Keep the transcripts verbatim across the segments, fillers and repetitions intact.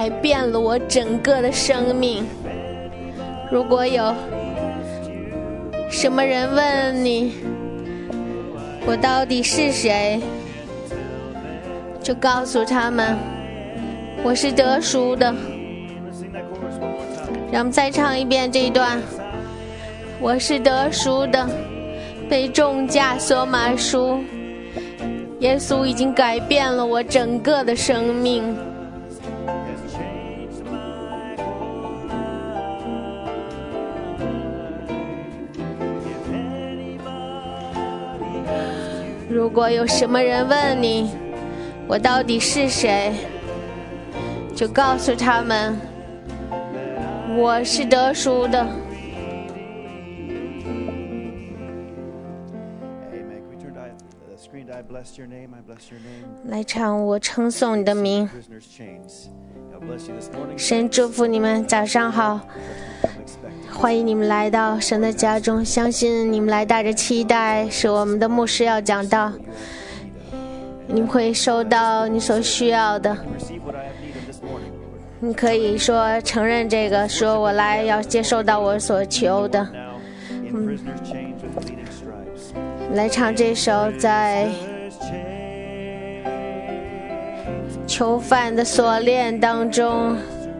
改变了我整个的生命。如果有什么人问你我到底是谁，就告诉他们我是得赎的。让我们再唱一遍这一段。我是得赎的，被重价所买赎，耶稣已经改变了我整个的生命。如果有什么人问你我到底是谁，就告诉他们我是得赎的。来唱我称颂你的名。神祝福你们，早上好，欢迎你们来到神的家中，相信你们来带着期待，是我们的牧师要讲道，你们会收到你所需要的。你可以说承认这个，说我来要接受到我所求的。嗯，来唱这首在囚犯的锁链当中，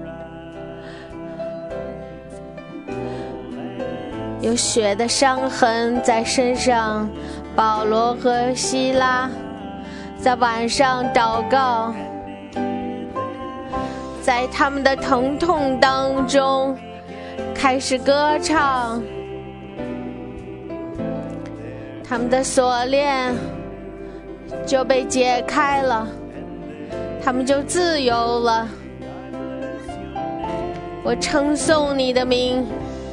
有血的伤痕在身上。保罗和希拉在晚上祷告，在他们的疼痛当中开始歌唱，他们的锁链就被解开了，他们就自由了。我称颂你的名，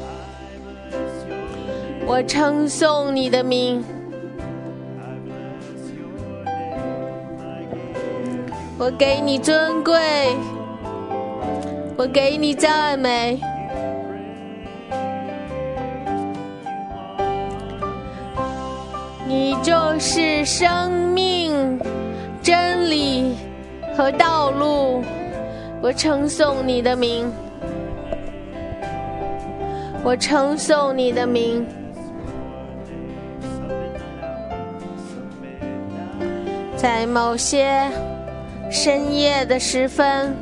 我称颂你的名，我给你尊贵，我给你赞美。你就是生命、真理和道路，我称颂你的名，我称颂你的名。在某些深夜的时分，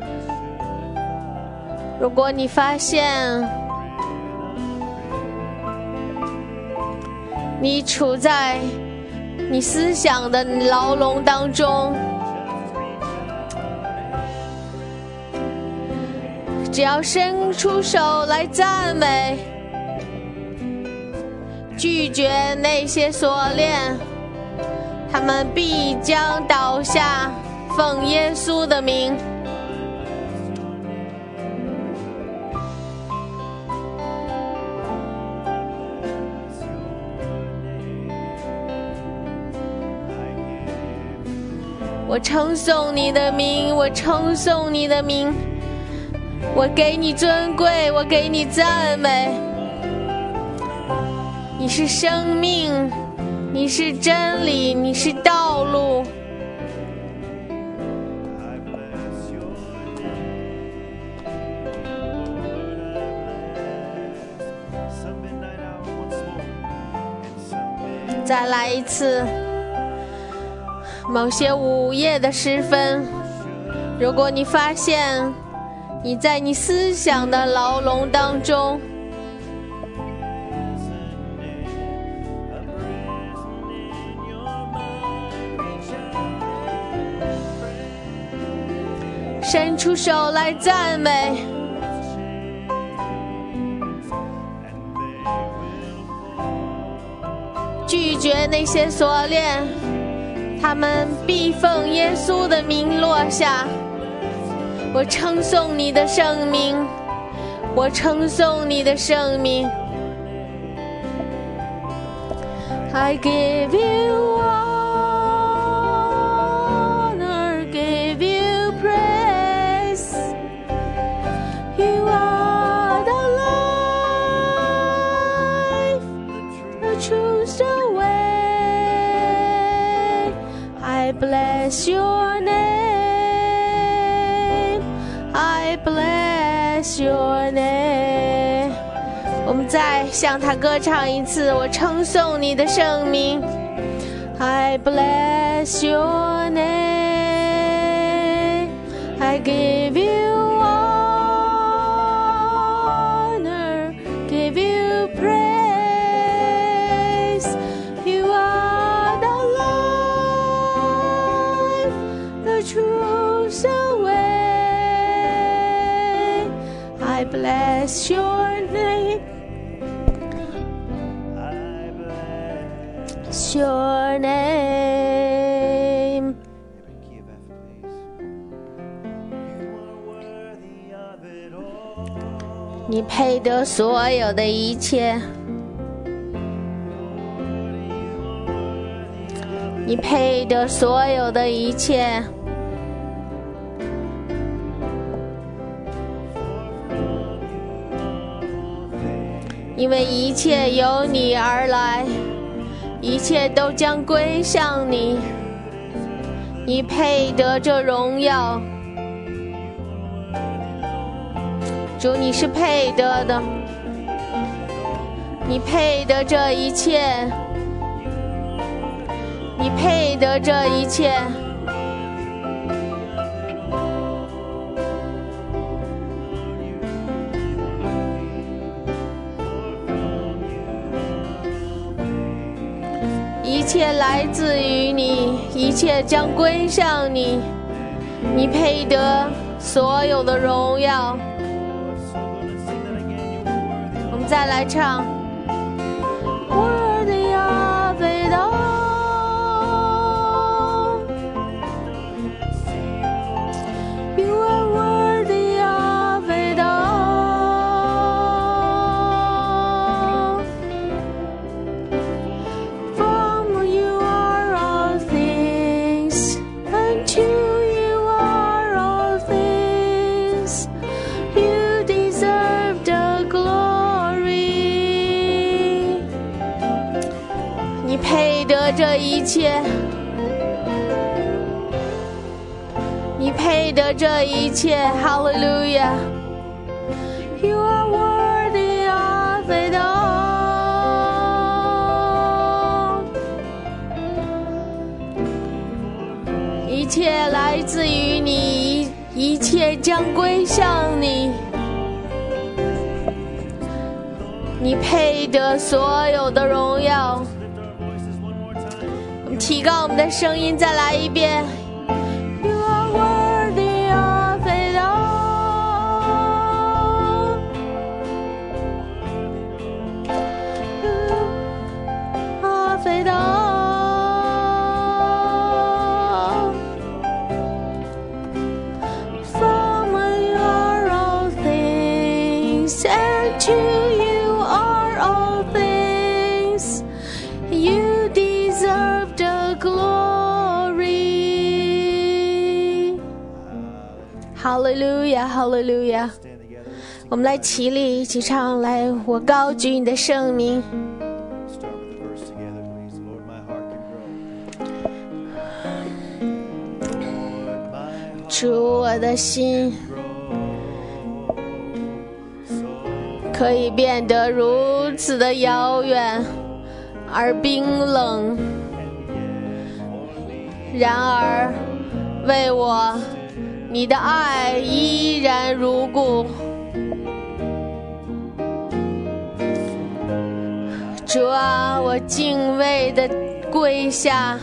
如果你发现你处在你思想的牢笼当中，只要伸出手来赞美，拒绝那些锁链，他们必将倒下，奉耶稣的名。我称颂你的名，我称颂你的名，我给你尊贵，我给你赞美。你是生命，你是真理，你是道路。再来一次。某些午夜的时分，如果你发现你在你思想的牢笼当中，伸出手来赞美，拒绝那些锁链，他们必奉耶稣的名落下。我称颂你的圣名，我称颂你的圣名。I give you honor, give you praise. You are the life, the truth, the way. I bless your name. I bless your name。我们再向他歌唱一次，我称颂你的圣名。I bless your name. I give you honor, give you praise. You are the life, the truth, the way. I bless your name. Your name. You 你配得所有的一切，你配得所有的一切，因为一切由你而来。一切都将归向你，你配得这荣耀。主，你是配得的，你配得这一切，你配得这一切。一切来自于你，一切将归向你，你配得所有的荣耀。我们再来唱 Worthy of it all. You are worthy of it all. From you are all things, and to you are all things. You deserve the glory. 你配得这一切，你配得这一切，哈利路亚。You are worthy of it all. 一切来自于你，一切将归向你。你配得所有的荣耀。我们提高我们的声音，再来一遍。You are worthy of it all. Of it all. From you are all things, and to you are all things. You deserve the glory. Hallelujah, hallelujah. 我们来起立，一起唱，来，我高举你的圣名。 Start with the verse together, please. Lord, my heart can grow. Lord, my heart 主，我的心 grow. So 可以变得如此的遥远而冰冷，然而为我，你的爱依然如故。主啊，我敬畏地跪下，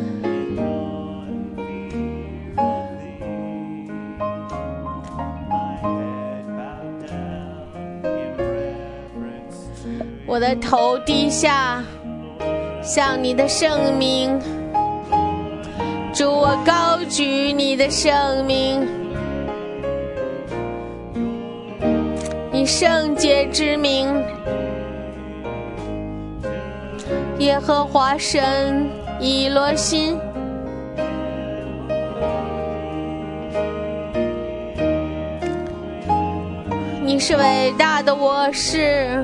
我的头低下，向你的圣名。主，我高举你的圣名，你圣洁之名。耶和华神以罗心，你是伟大的我是，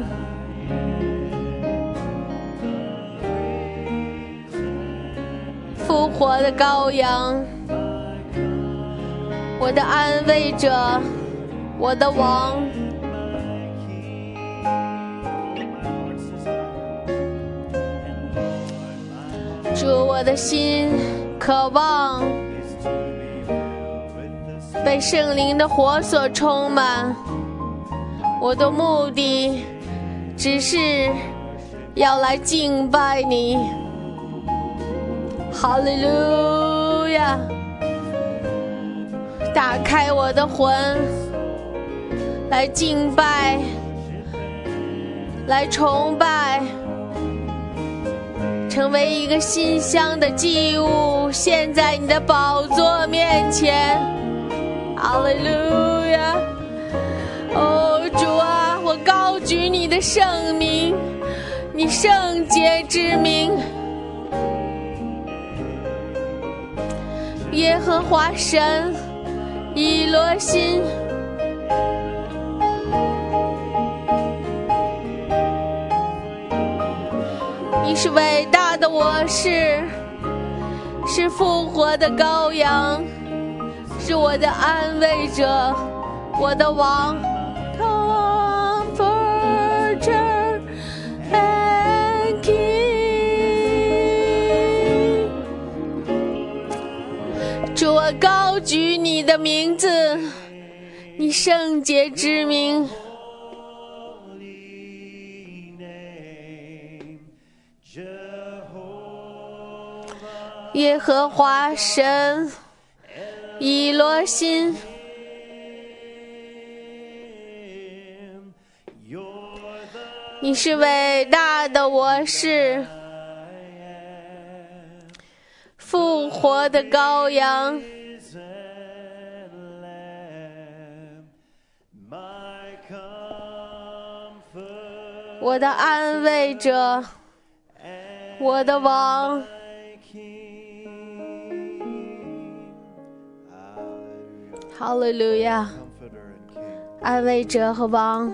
复活的羔羊，我的安慰者，我的王。 我的心渴望被圣灵的火所充满，我的目的只是要来敬拜你。哈利路亚！打开我的魂，来敬拜，来崇拜，成为一个馨香的祭物，献在你的宝座面前。哈利路亚！哦，主啊，我高举你的圣名，你圣洁之名。耶和华神以罗心，你是伟大的我是，是复活的羔羊，是我的安慰者，我的王。Comforter and King， 主，我高举你的名字，你圣洁之名。耶和华神以罗心，你是伟大的我是，复活的羔羊。我的安慰者，我的王。哈利路亚！安慰者和王，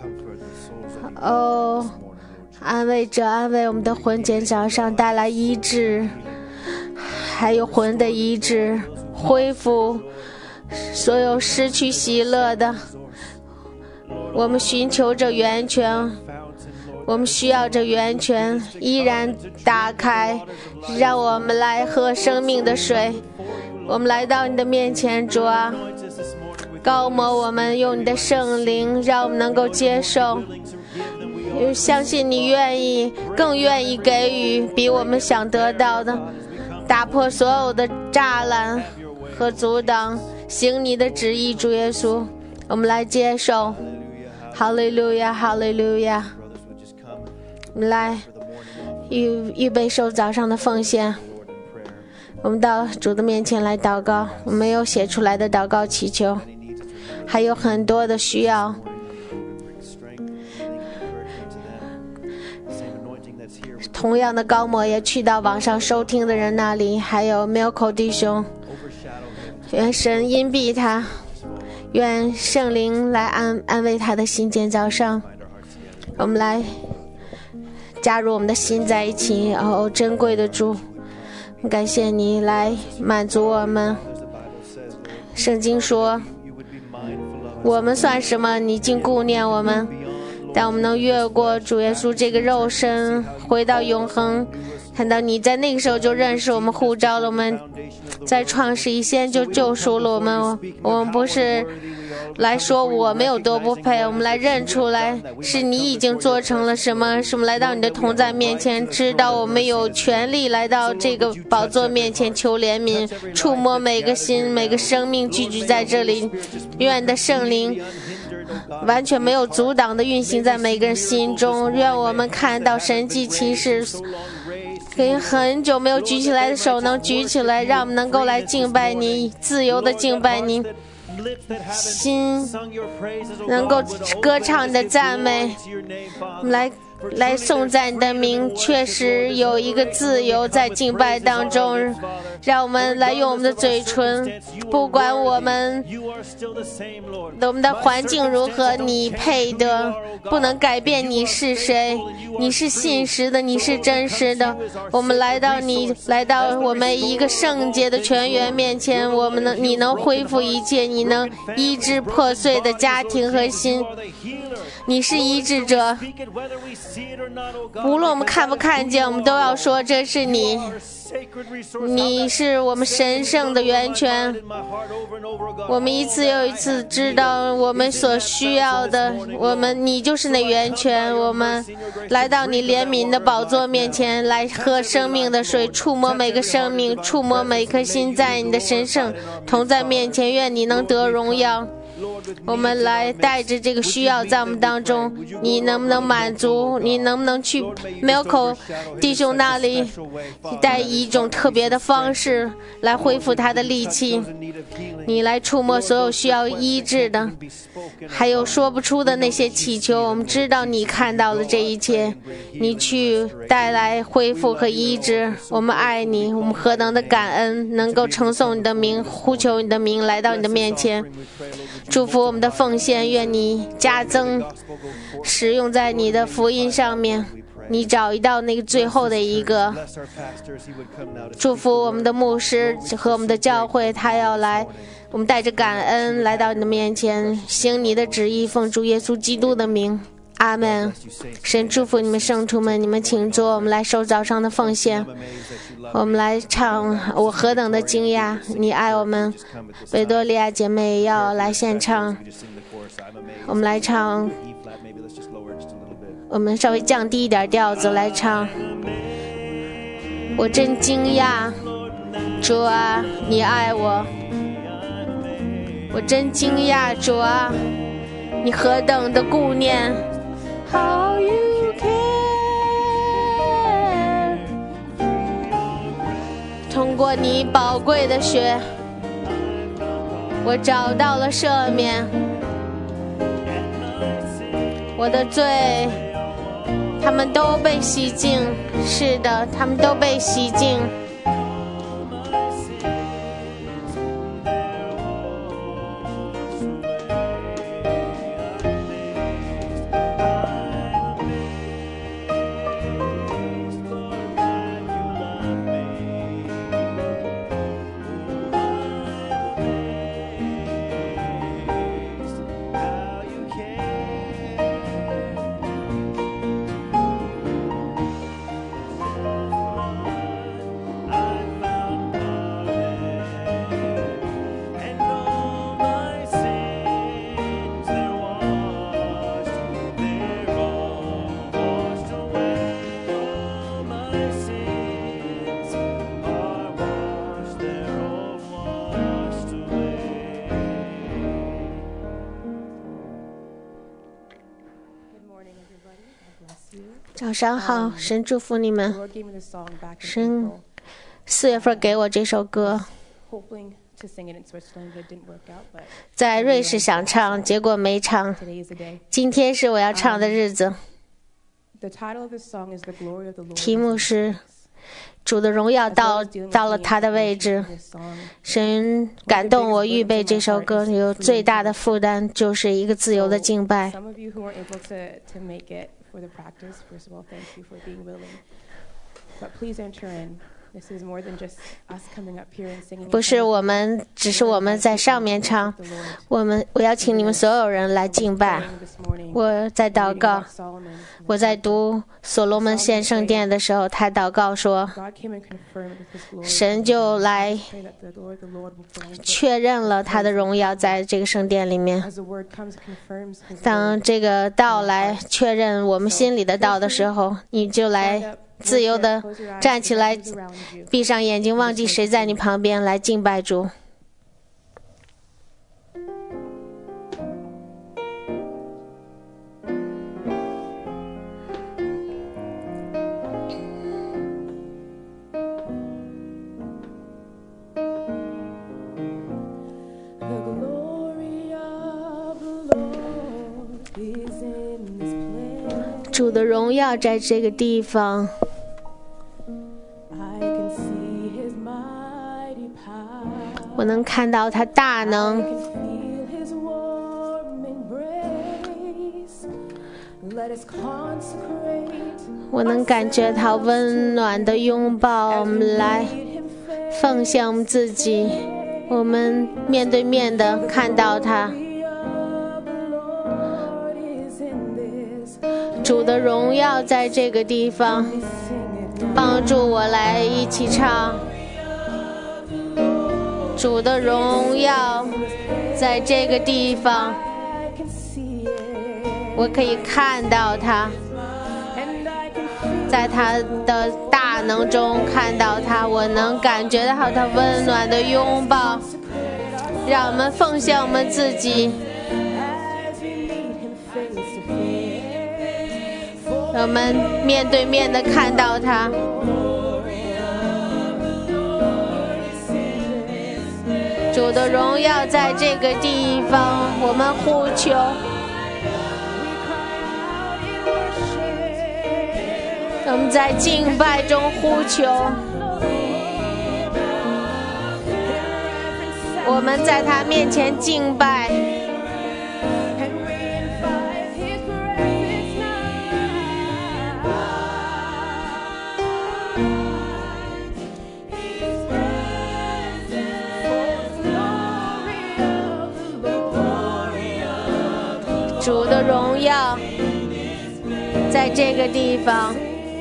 哦，安慰者安慰我们的魂，今天早上带来医治，还有魂的医治，恢复所有失去喜乐的。我们寻求着源泉，我们需要这源泉依然打开，让我们来喝生命的水。我们来到你的面前，主啊，膏抹我们，用你的圣灵让我们能够接受，相信你愿意，更愿意给予比我们想得到的，打破所有的栅栏和阻挡，行你的旨意。主耶稣，我们来接受。哈利路亚，哈利路亚！我们来预预备受早上的奉献。我们到主的面前来祷告，我们有写出来的祷告祈求，还有很多的需要。同样的膏抹也去到网上收听的人那里，还有 Milko 弟兄，愿神荫庇他，愿圣灵来安安慰他的心。间早上我们来加入我们的心在一起。哦，珍贵的主，感谢你来满足我们。圣经说我们算什么，你竟顾念我们。但我们能越过主耶稣这个肉身，回到永恒，看到你在那个时候就认识我们，呼召了我们，在创世以前就救赎了我们。我们不是来说我们有多不配，我们来认出来是你已经做成了什么，是我们来到你的同在面前，知道我们有权利来到这个宝座面前求怜悯，触摸每个心每个生命聚集在这里。愿你的圣灵完全没有阻挡的运行在每个人心中，愿我们看到神迹奇事，给很久没有举起来的手能举起来，让我们能够来敬拜你，自由的敬拜你，心能够歌唱你的赞美，我们来来颂赞你的名。确实有一个自由在敬拜当中，让我们来用我们的嘴唇，不管我们我们的环境如何，你配得，不能改变你是谁，你是信实的，你是真实的。我们来到你来到我们一个圣洁的泉源面前，我们能你能恢复一切，你能医治破碎的家庭和心，你是医治者。无论我们看不看见，我们都要说这是你， 你是我们神圣的源泉。我们一次又一次知道我们所需要的，我们你就是那源泉。我们来到你怜悯的宝座面前，来喝生命的水，触摸每个生命，触摸每颗心，在你的神圣同在面前，愿你能得荣耀。我们来带着这个需要在我们当中，你能不能满足？你能不能去 Milko 弟兄那里，带以一种特别的方式来恢复他的力气？你来触摸所有需要医治的，还有说不出的那些祈求。我们知道你看到了这一切，你去带来恢复和医治。我们爱你，我们何等的感恩，能够称颂你的名，呼求你的名，来到你的面前。祝福我们的奉献，愿你加增使用在你的福音上面，你找一到那个最后的一个。祝福我们的牧师和我们的教会，他要来，我们带着感恩来到你的面前，行你的旨意，奉主耶稣基督的名，阿们。神祝福你们圣徒们，你们请坐，我们来收早上的奉献。我们来唱我何等的惊讶，你爱我们。维多利亚姐妹要来献唱，我们来唱，我们稍微降低一点调子来唱。我真惊讶，主啊，你爱我。我真惊讶，主啊，你何等的顾念。How you care。通过你宝贵的血，我找到了赦免。我的罪，他们都被洗净。是的，他们都被洗净。早上好，神祝福你们。神四月份给我这首歌，在瑞士想唱，结果没唱。今天是我要唱的日子。题目是主的荣耀到到了他的位置。神感动我预备这首歌，有最大的负担就是一个自由的敬拜。For the practice, first of all, thank you for being willing. But please enter in. This is more than just us coming up here and singing. 不是我们，只是我们在上面唱。我们，我邀请你们所有人来敬拜。我在祷告，我在读所罗门献圣殿的时候，他祷告说，神就来确认了他的荣耀在这个圣殿里面。当这个道来确认我们心里的道的时候，你就来自由的站起来，闭上眼睛，忘记谁在你旁边，来敬拜主。主的荣耀在这个地方，我能看到他大能，我能感觉他温暖的拥抱。我们来奉献我们自己，我们面对面的看到他。主的荣耀在这个地方， 帮助我来一起唱。主的荣耀在这个地方，我可以看到他，在他的大能中看到他，我能感觉到他温暖的拥抱。让我们奉献我们自己，让我们面对面的看到他。主的荣耀在这个地方，我们呼求。我们在敬拜中呼求，我们在他面前敬拜。主的荣耀在这个地方，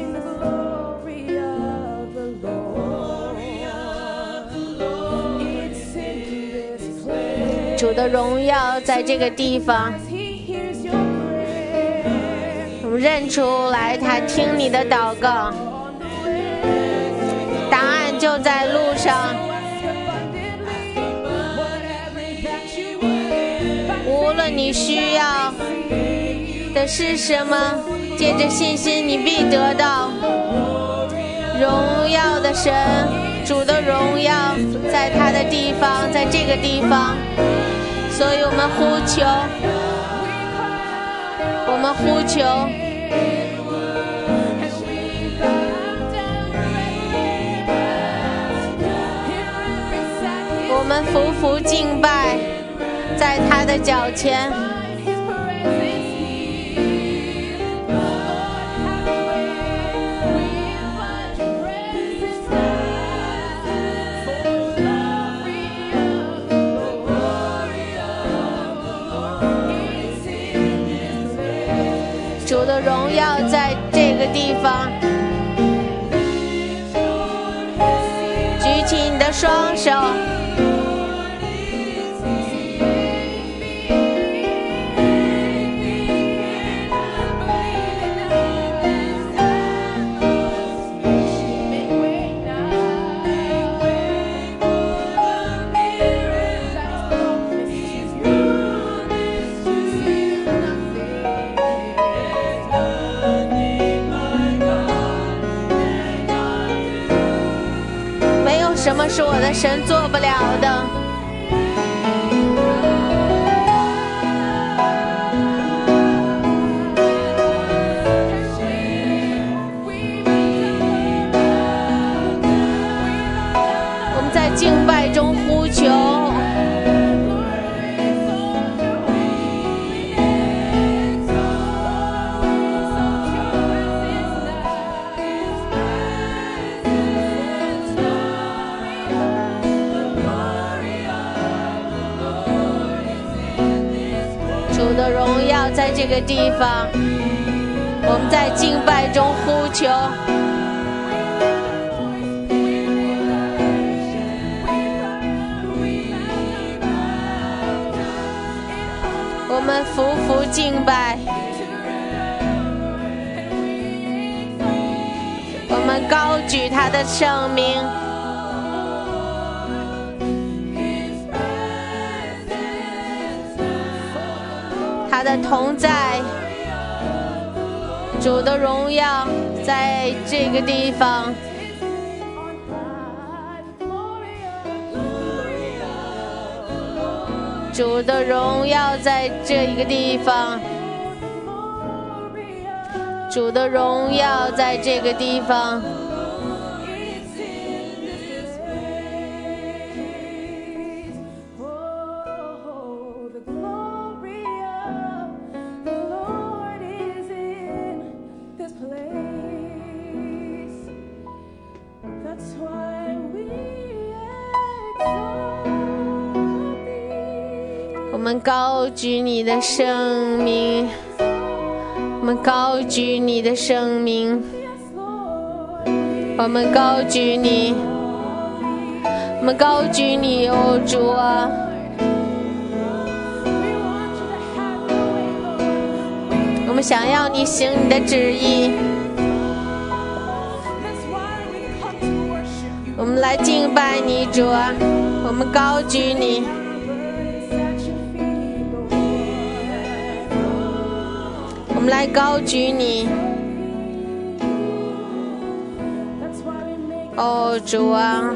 主的荣耀在这个地方，我们认出来他听你的祷告，答案就在路上。无论你需要的是什么，借着信心你必得到。荣耀的神，主的荣耀在他的地方，在这个地方，所以我们呼求，我们呼求，我们匍匐敬拜在他的脚前。主的荣耀在这个地方，举起你的双手，什么是我的神做不了的？我们在敬拜中呼求，主的荣耀在这个地方，我们在敬拜中呼求，我们匍匐敬拜，我们高举他的圣名。他的同在，主的荣耀在这个地方，主的荣耀在这一个地方，主的荣耀在这个地方。我们高举你的生命，我们高举你的生命， 我们高举你，我们高举你，哦主啊！我们想要你行你的旨意，我们来敬拜你，主啊！我们高举你，我们来高举你。哦，主啊，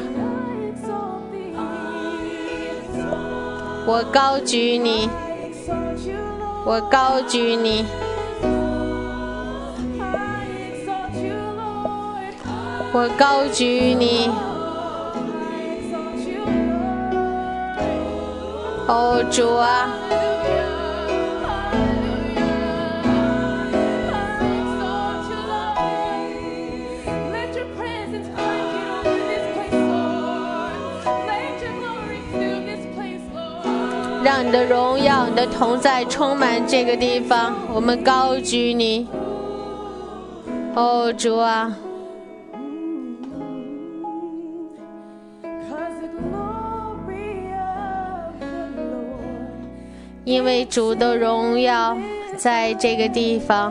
我高举你，我高举你，我高举你。哦，主啊，让你的荣耀、你的同在充满这个地方，我们高举你。哦，主啊，因为主的荣耀在这个地方。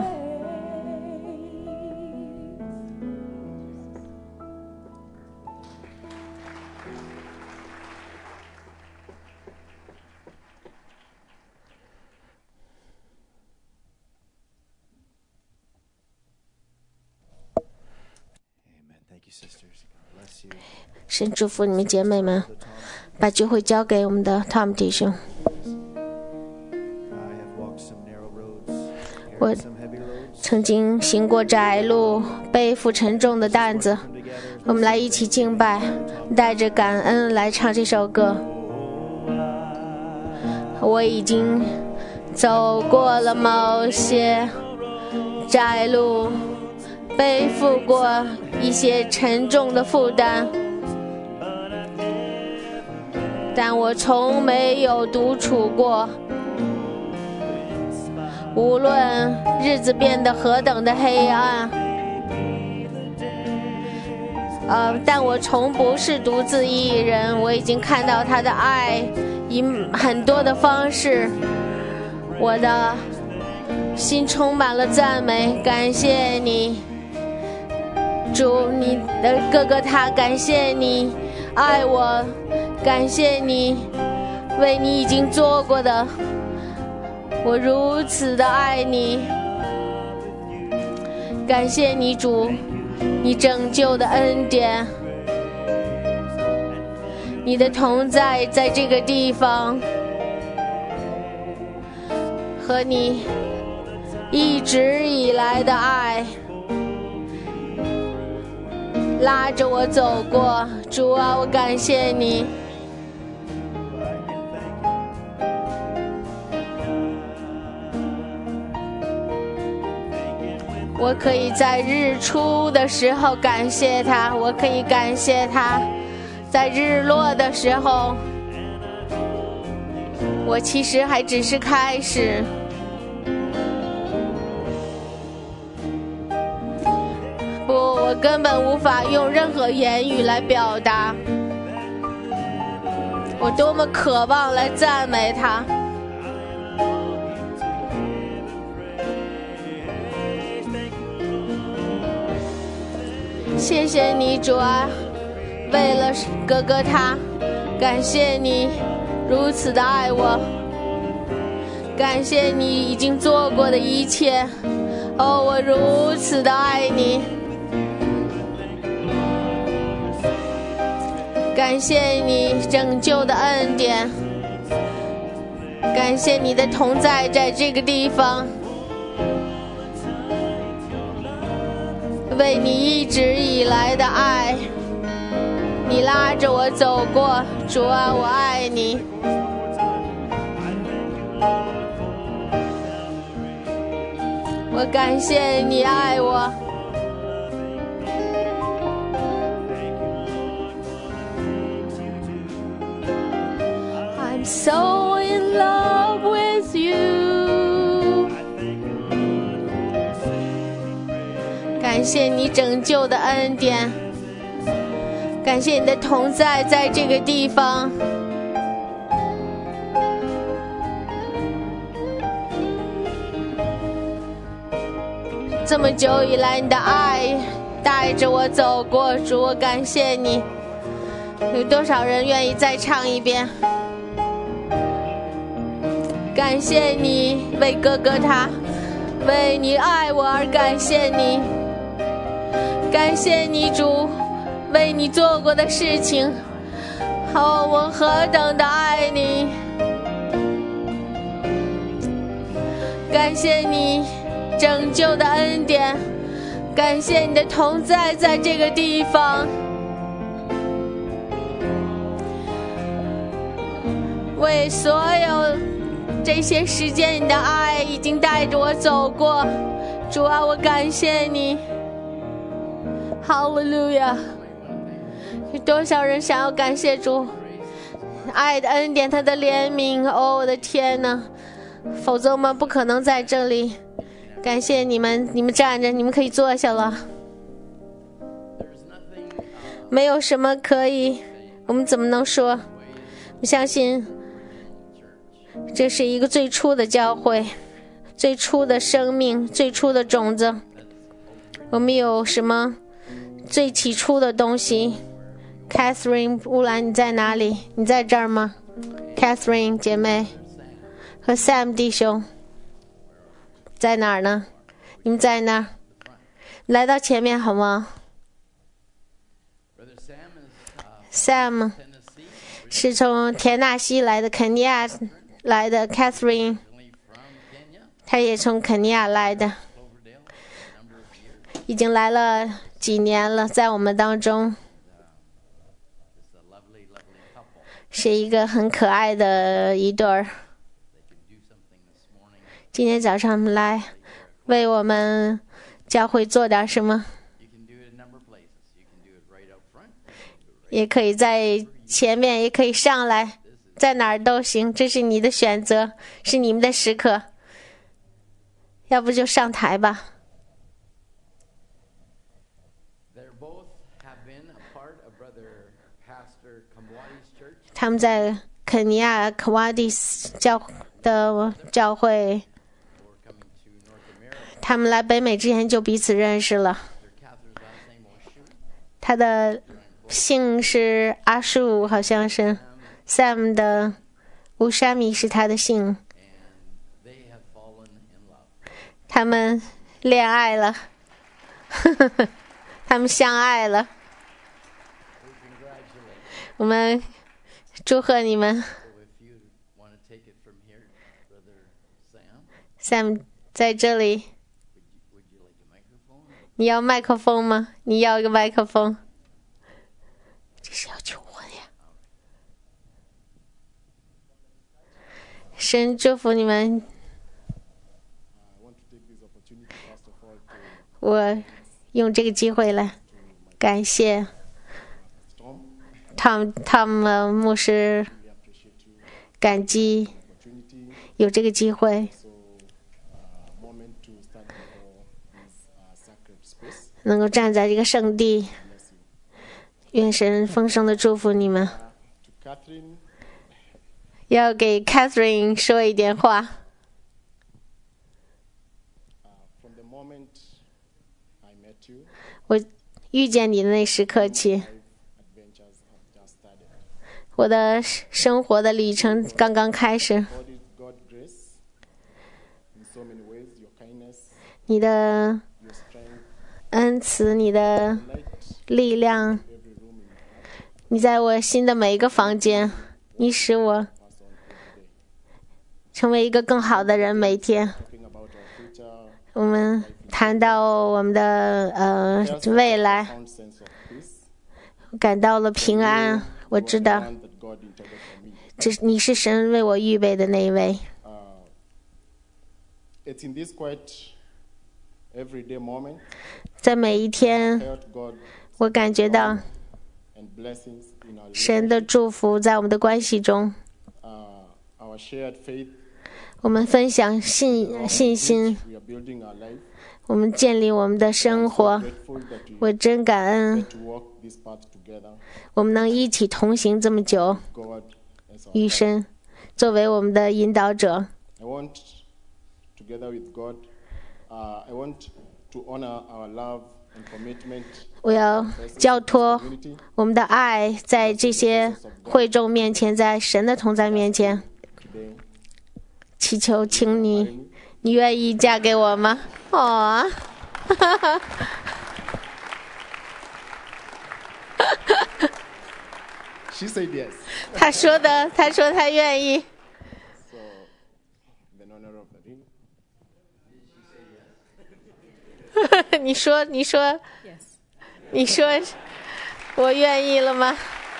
神祝福你们姐妹们，把聚会交给我们的 Tom 弟兄。我曾经行过窄路，背负沉重的担子。我们来一起敬拜，带着感恩来唱这首歌。我已经走过了某些窄路，背负过一些沉重的负担，但我从没有独处过。无论日子变得何等的黑暗，呃，但我从不是独自一人。我已经看到他的爱以很多的方式，我的心充满了赞美，感谢你，主，你的哥哥他，感谢你爱我，感谢你为你已经做过的。我如此的爱你，感谢你主，你拯救的恩典，你的同在在这个地方，和你一直以来的爱拉着我走过。主啊，我感谢你。我可以在日出的时候感谢他，我可以感谢他在日落的时候。我其实还只是开始，不，我根本无法用任何言语来表达我多么渴望来赞美他。谢谢你主啊，为了哥哥他，感谢你如此的爱我，感谢你已经做过的一切。哦，我如此的爱你，感谢你拯救的恩典，感谢你的同在在这个地方，为你一直以来的爱，你拉着我走过。主啊，我爱你。我感谢你爱我。I'm so in love with you。感谢你拯救的恩典， 感谢你的同在在这个地方。这么久以来，你的爱带着我走过，主，我感谢你。有多少人愿意再唱一遍？感谢你为哥哥他，为你爱我而感谢你。感谢你主为你做过的事情，哦，我何等的爱你。感谢你拯救的恩典，感谢你的同在在这个地方。为所有这些时间，你的爱已经带着我走过，主啊，我感谢你。哈利路亚！有多少人想要感谢主爱的恩典，他的怜悯？哦，我的天哪！否则我们不可能在这里。感谢你们，你们站着，你们可以坐下了。没有什么可以，我们怎么能说？我相信这是一个最初的教会，最初的生命，最初的种子。我们有什么最起初的东西？ Catherine 乌兰，你在哪里？你在这儿吗？ Catherine 姐妹和 Sam 弟兄在哪儿呢？你们在那儿，来到前面好吗？ Sam 是从田纳西来的，肯尼亚来的。 Catherine 她也从肯尼亚来的，已经来了几年了，在我们当中是一个很可爱的一对儿。今天早上我们来为我们教会做点什么，也可以在前面，也可以上来，在哪儿都行，这是你的选择，是你们的时刻。要不就上台吧。他们在肯尼亚科瓦蒂斯教的教会，他们来北美之前就彼此认识了。他的姓是阿树，好像是 Sam 的乌沙米是他的姓。他们恋爱了，他们相爱了。我们祝贺你们。 Sam 在这里，你要麦克风吗？你要一个麦克风。这是要求婚呀。神祝福你们。我用这个机会来感谢汤汤姆牧师，感激有这个机会能够站在这个圣地。愿神丰盛的祝福你们。要给 Catherine 说一点话。我遇见你的那时刻起，我的生活的旅程刚刚开始。你的恩慈，你的力量，你在我心的每一个房间，你使我成为一个更好的人。每天我们谈到我们的呃未来，感到了平安。我知道这你是神为我预备的那一位。在每一天，我感觉到神的祝福在我们的关系中。我们分享信信心，我们建立我们的生活。我真感恩 this path together. 我们能一起同行这么久， God as our 与 guide. 神作为我们的引导者。 I want, together with God, uh, I want to honor our love and commitment 我要交托 community 我们的爱，在这些会众面前，在神的同在面前， today. 祈求，请你，你愿意嫁给我吗？哦， She said yes. 他说的，他说他愿意。 So, in honor of the ring, 你说，你说，你说，我愿意了吗？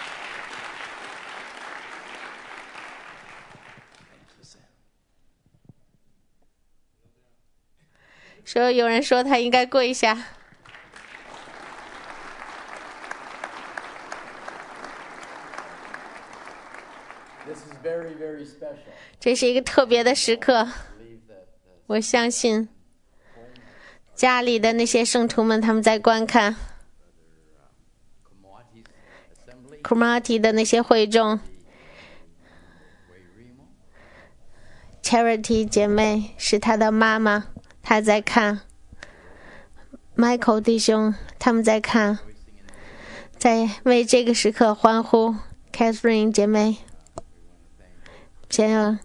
说有人说他应该跪下。 This is very, very special. 这是一个特别的时刻， I believe that the 我相信家里的那些圣徒们，他们在观看 Kamati's assembly, Kumati 的那些会众 Wairimo, ，Charity 姐妹是他的妈妈，她在看 ，Michael 弟兄他们在看，在为这个时刻欢呼 ，Catherine 姐妹，先要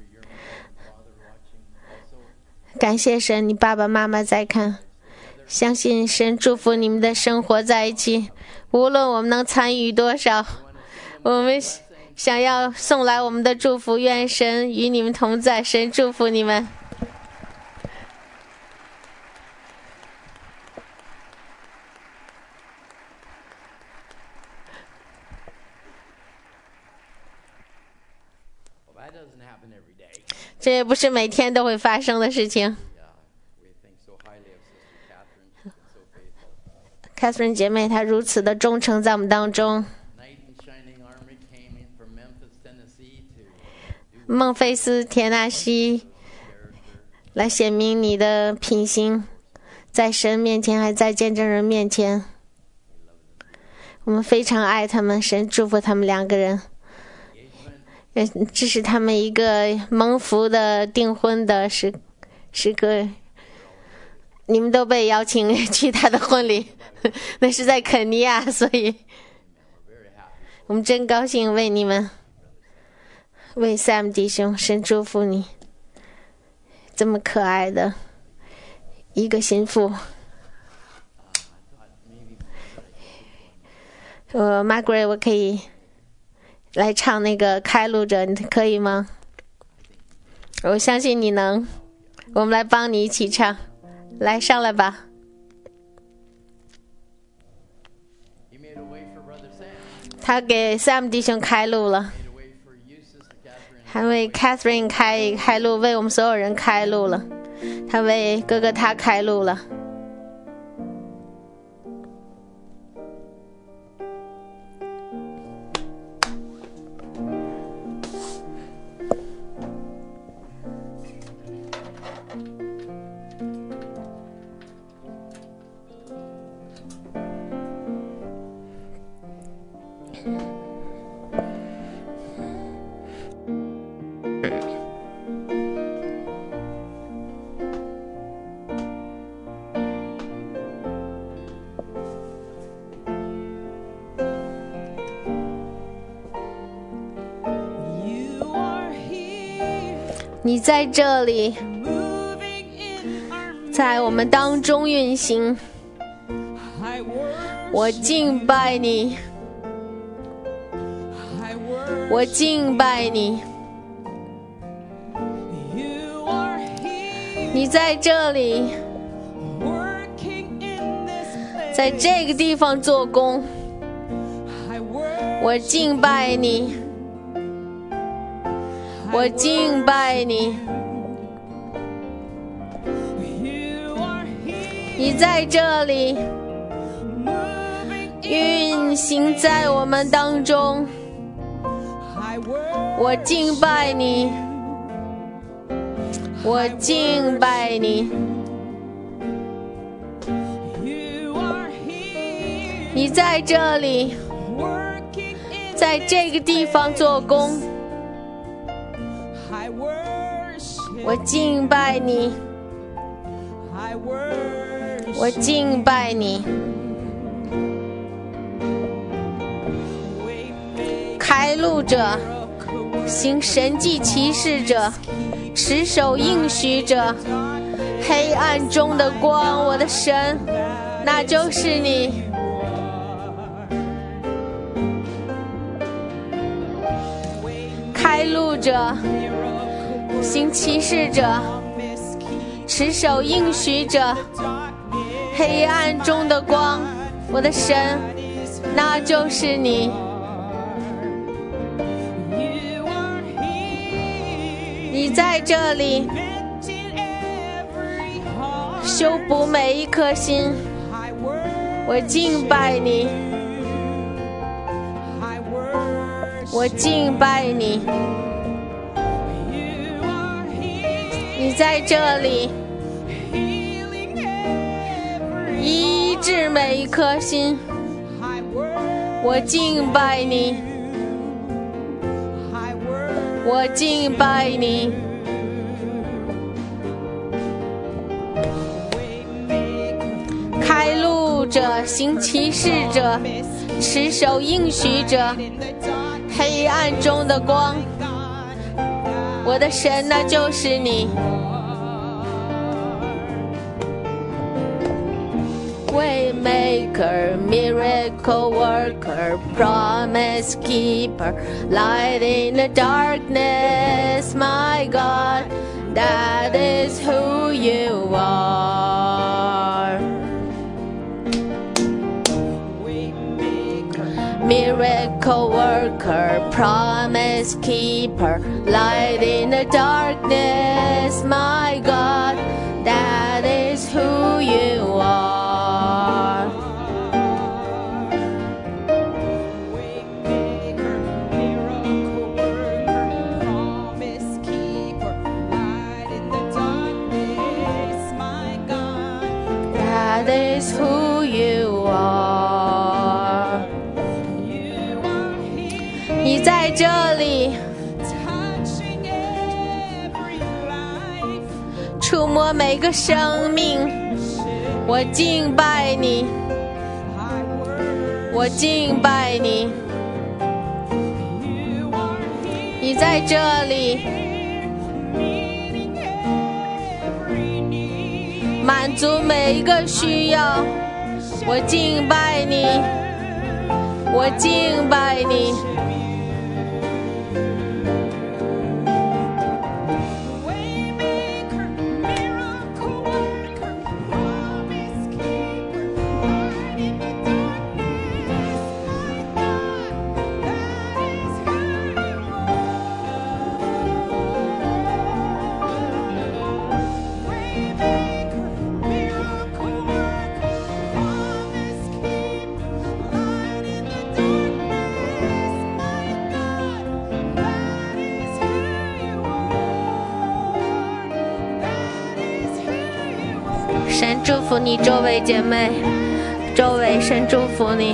感谢神，你爸爸妈妈在看。 相信神祝福你们的生活在一起，无论我们能参与多少，我们想要送来我们的祝福，愿神与你们同在，神祝福你们。 well, that doesn't happen every day. 这也不是每天都会发生的事情。 Yeah, we think so highly of Sister Catherine. She's been so faithful. Catherine 姐妹她如此的忠诚在我们当中。 Knight in Shining Armor came in from Memphis, Tennessee to do 孟菲斯田纳西 character. 来显明你的品行，在神面前，还在见证人面前。我们非常爱他们，神祝福他们两个人。 呃这是他们一个蒙福的订婚的时时刻，你们都被邀请去他的婚礼，那是在肯尼亚，所以我们真高兴为你们，为 Sam 弟兄，神祝福你，这么可爱的一个心腹。呃 ，Margaret， 我可以。 来唱那个开路者，你可以吗？我相信你能，我们来帮你一起唱，来上来吧。 He made a way for Brother Sam. 他给 Sam 弟兄开路了， Made a way for you, Sister Catherine. 还为 Catherine 开开路，为我们所有人开路了。他为哥哥他开路了。 You are here, 你在这里， moving in our 在我们当中运行， I worship, 我敬拜你， I worship. 我敬拜你。 You are here, 你在这里， working in this place. 在这个地方做工， I worship, 我敬拜你，我敬拜你。 You are here, 你在这里 moving in 运行在我们当中， I worship, 我敬拜你，我敬拜你。 You are here, 你在这里， working in 在这个地方做工， I worship 我敬拜你， I worship 我敬拜你， Waymaker 开路者，行神迹奇事者，持守应许者，黑暗中的光，我的神，那就是你。开路者，行奇事者，持守应许者，黑暗中的光，我的神，那就是你。 You are here 你在这里 in every heart 修补每一颗心， I worship 我敬拜你， I worship 我敬拜你。 You are here 你在这里 healing every 医治每一颗心， I worship 我敬拜你， I worship 我敬拜你。 Waymaker 开路者，行奇事者，持守应许者， in the dark 黑暗中的光， God 我的神，那就是你。Waymaker, miracle worker, promise keeper, light in the darkness, my God, that is who you are. Waymaker Miracle worker, promise keeper, light in the darkness, my God, that is who you are. Waymaker, miracle worker, promise keeper, light in the darkness, my God. That is who you are. You are here 你在这里 touching every life. 触摸每个生命，我敬拜你， I worship 我敬拜你。 you are here 你在这里 meeting every need. 满足每一个需要，我敬拜你，我敬拜你。 Waymaker, miracle worker, promise keeper, light in the darkness, my God, that is who you are. Waymaker, miracle worker, promise keeper, light in the darkness, my God, that is who you are. 神祝福你，周围姐妹，周围神祝福你。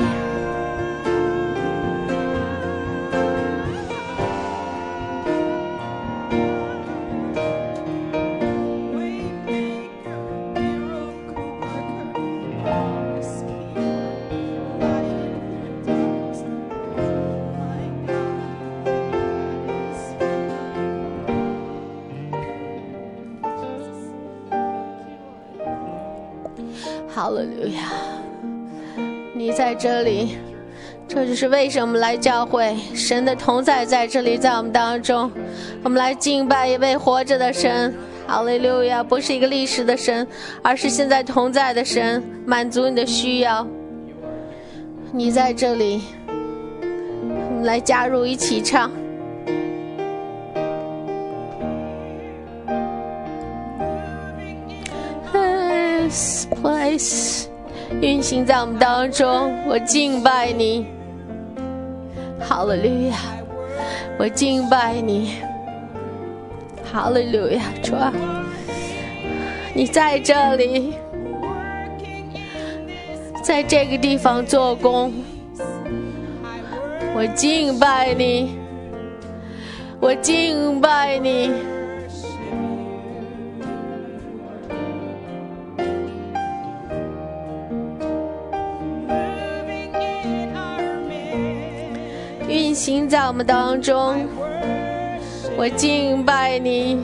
哈利路亚！你在这里，这就是为什么来教会。神的同在在这里，在我们当中，我们来敬拜一位活着的神。哈利路亚！不是一个历史的神，而是现在同在的神，满足你的需要。你在这里，我们来加入一起唱。This place 运行在我们当中，我敬拜你，哈利路亚！我敬拜你，哈利路亚！主啊，你在这里， 在这个地方做工。我敬拜你，我敬拜你。运行在我们当中，我敬拜你，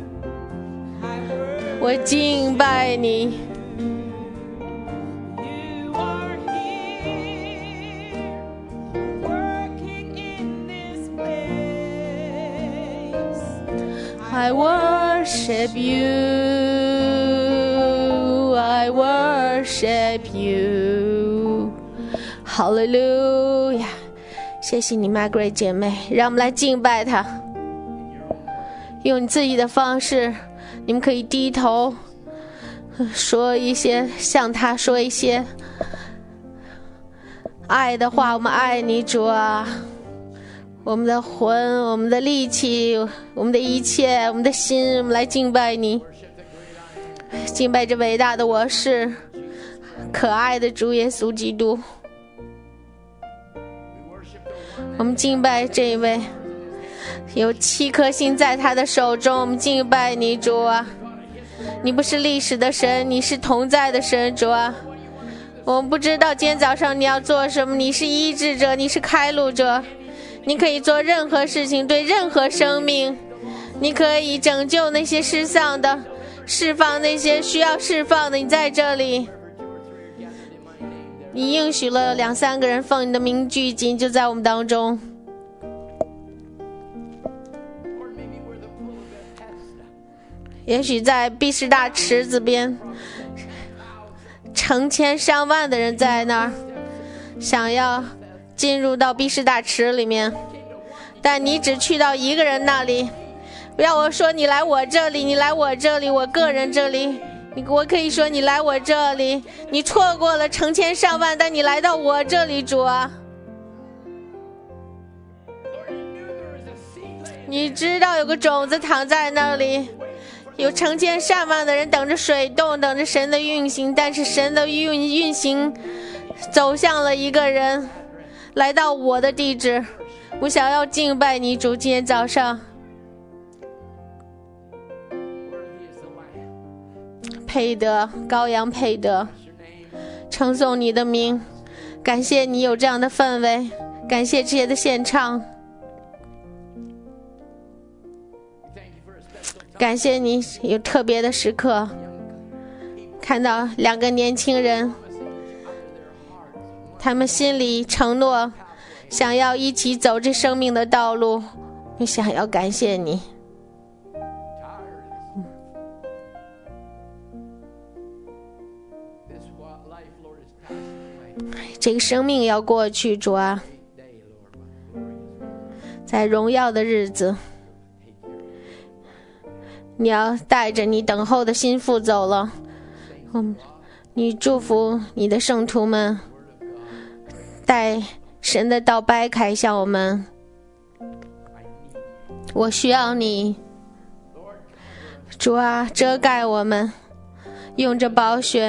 我敬拜你。I worship you, I worship you. Hallelujah. 谢谢你 Margaret 姐妹，让我们来敬拜她。用你自己的方式，你们可以低头说一些，向她说一些爱的话。我们爱你，主啊，我们的魂，我们的力气，我们的一切，我们的心，我们来敬拜你，敬拜这伟大的我是可爱的主耶稣基督。我们敬拜这一位有七颗星在他的手中，我们敬拜你，主啊，你不是历史的神，你是同在的神，主啊。我们不知道今天早上你要做什么，你是医治者，你是开路者，你可以做任何事情，对任何生命，你可以拯救那些失丧的，释放那些需要释放的，你在这里。你应许了两三个人奉你的名聚集，就在我们当中。也许在毕士大池子边，成千上万的人在那儿想要进入到毕士大池里面，但你只去到一个人那里。不要我说你来我这里，你来我这里，我个人这里，你我可以说你来我这里，你错过了成千上万，但你来到我这里，主啊，你知道有个种子躺在那里，有成千上万的人等着水动，等着神的运行，但是神的运运行走向了一个人，来到我的地址。我想要敬拜你，主，今天早上配得羔羊配得，称颂你的名，感谢你有这样的氛围，感谢这些的献唱，感谢你有特别的时刻，看到两个年轻人，他们心里承诺想要一起走这生命的道路，我想要感谢你。这个生命要过去，主啊，在荣耀的日子，你要带着你等候的心腹走了。嗯，你祝福你的圣徒们，带神的道掰开向我们。我需要你，主啊，遮盖我们，用着宝血。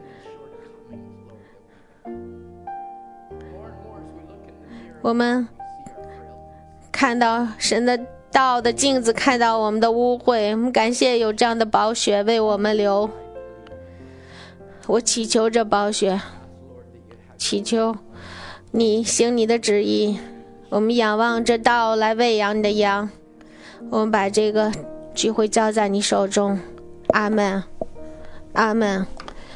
我们看到神的道的镜子，看到我们的污秽，我们感谢有这样的宝血为我们流。我祈求这宝血，祈求你行你的旨意。我们仰望这道来喂养你的羊，我们把这个聚会交在你手中。阿们，阿们。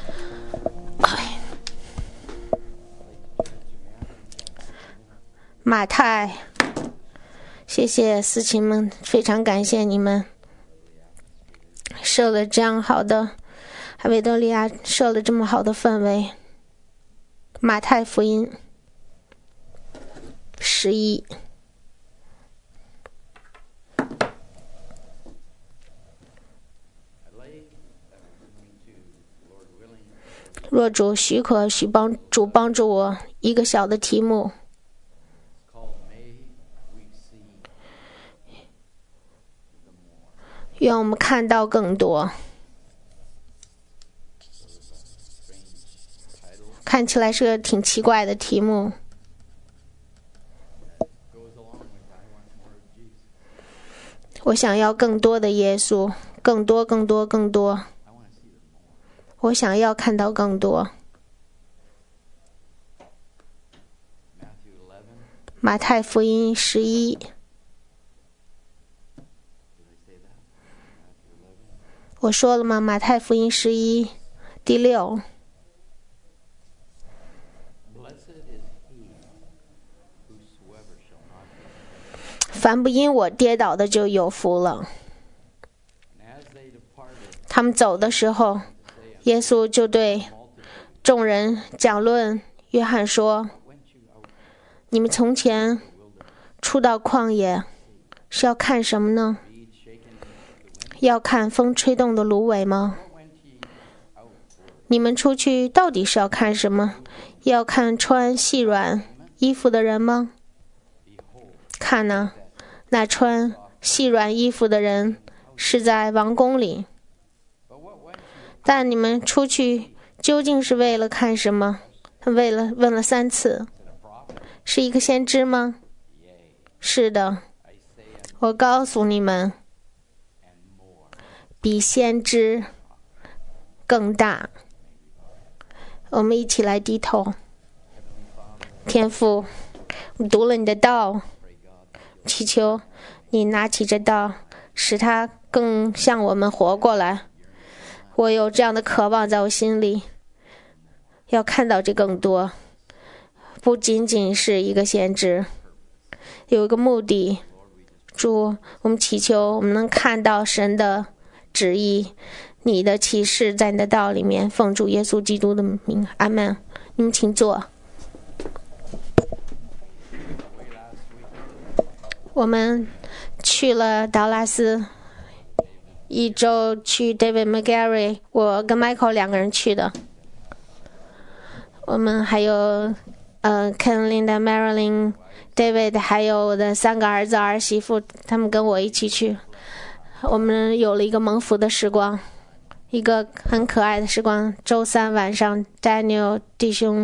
马太，谢谢司琴们，非常感谢你们设了这样好的，还维多利亚设了这么好的氛围。马太福音十一，若主许可，许帮主帮助我一个小的题目。愿我们看到更多。 看起来是个挺奇怪的题目。 goes along with I want more of Jesus. 我想要更多的耶稣，更多更多更多。 I want to see them more. 我想要看到更多。 Matthew eleven. 马太福音十一， Did I say that? Matthew eleven. 我说了吗？马太福音十一第六。 Blessed is he whosoever shall not be. 凡不因我跌倒的就有福了。 And as they departed, 他们走的时候，耶稣就对众人讲论。约翰说 went you out：“ 你们从前出到旷野，是要看什么呢？ reed shaken into the wind? 要看风吹动的芦苇吗？ What went ye out for? 你们出去到底是要看什么？要看穿细软衣服的人吗？ Behold, 看哪，那穿细软衣服的人是在王宫里。 but what went you 但你们出去究竟是为了看什么？”他为了问了三次， to the prophet? 是一个先知吗？ Yea, 是的， I say unto 我告诉你们， you, and more. 比先知更大。我们一起来低头。天父，我们读了你的道， Pray God that 祈求你拿起这道，使它更像我们活过来。我有这样的渴望在我心里，要看到这更多，不仅仅是一个先知，有一个目的。主，我们祈求我们能看到神的旨意，你的启示在你的道里面。奉主耶稣基督的名，阿门。你们请坐。我们去了达拉斯，一周去 David McGarry， 我跟 Michael 两个人去的。我们还有呃 Ken、Linda、Marilyn、David， 还有我的三个儿子儿媳妇，他们跟我一起去。我们有了一个蒙福的时光，一个很可爱的时光。周三晚上 ，Daniel 弟兄，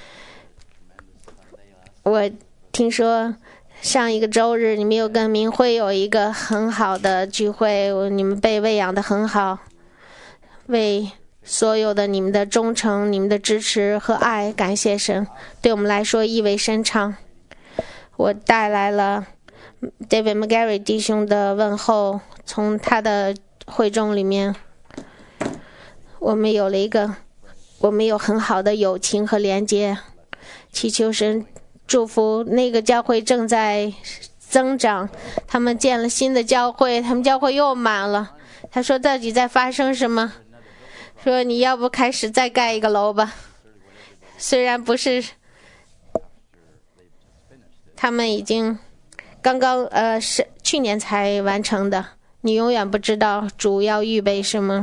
我听说上一个周日你们有跟明慧有一个很好的聚会，你们被喂养得很好，为所有的你们的忠诚、你们的支持和爱，感谢神，对我们来说意味深长。我带来了 David McGarry 弟兄的问候，从他的会众里面，我们有了一个，我们有很好的友情和连接。祈求神祝福那个教会正在增长，他们建了新的教会，他们教会又满了。他说到底在发生什么？说你要不开始再盖一个楼吧？虽然不是，他们已经刚刚呃是去年才完成的。你永远不知道主要预备什么，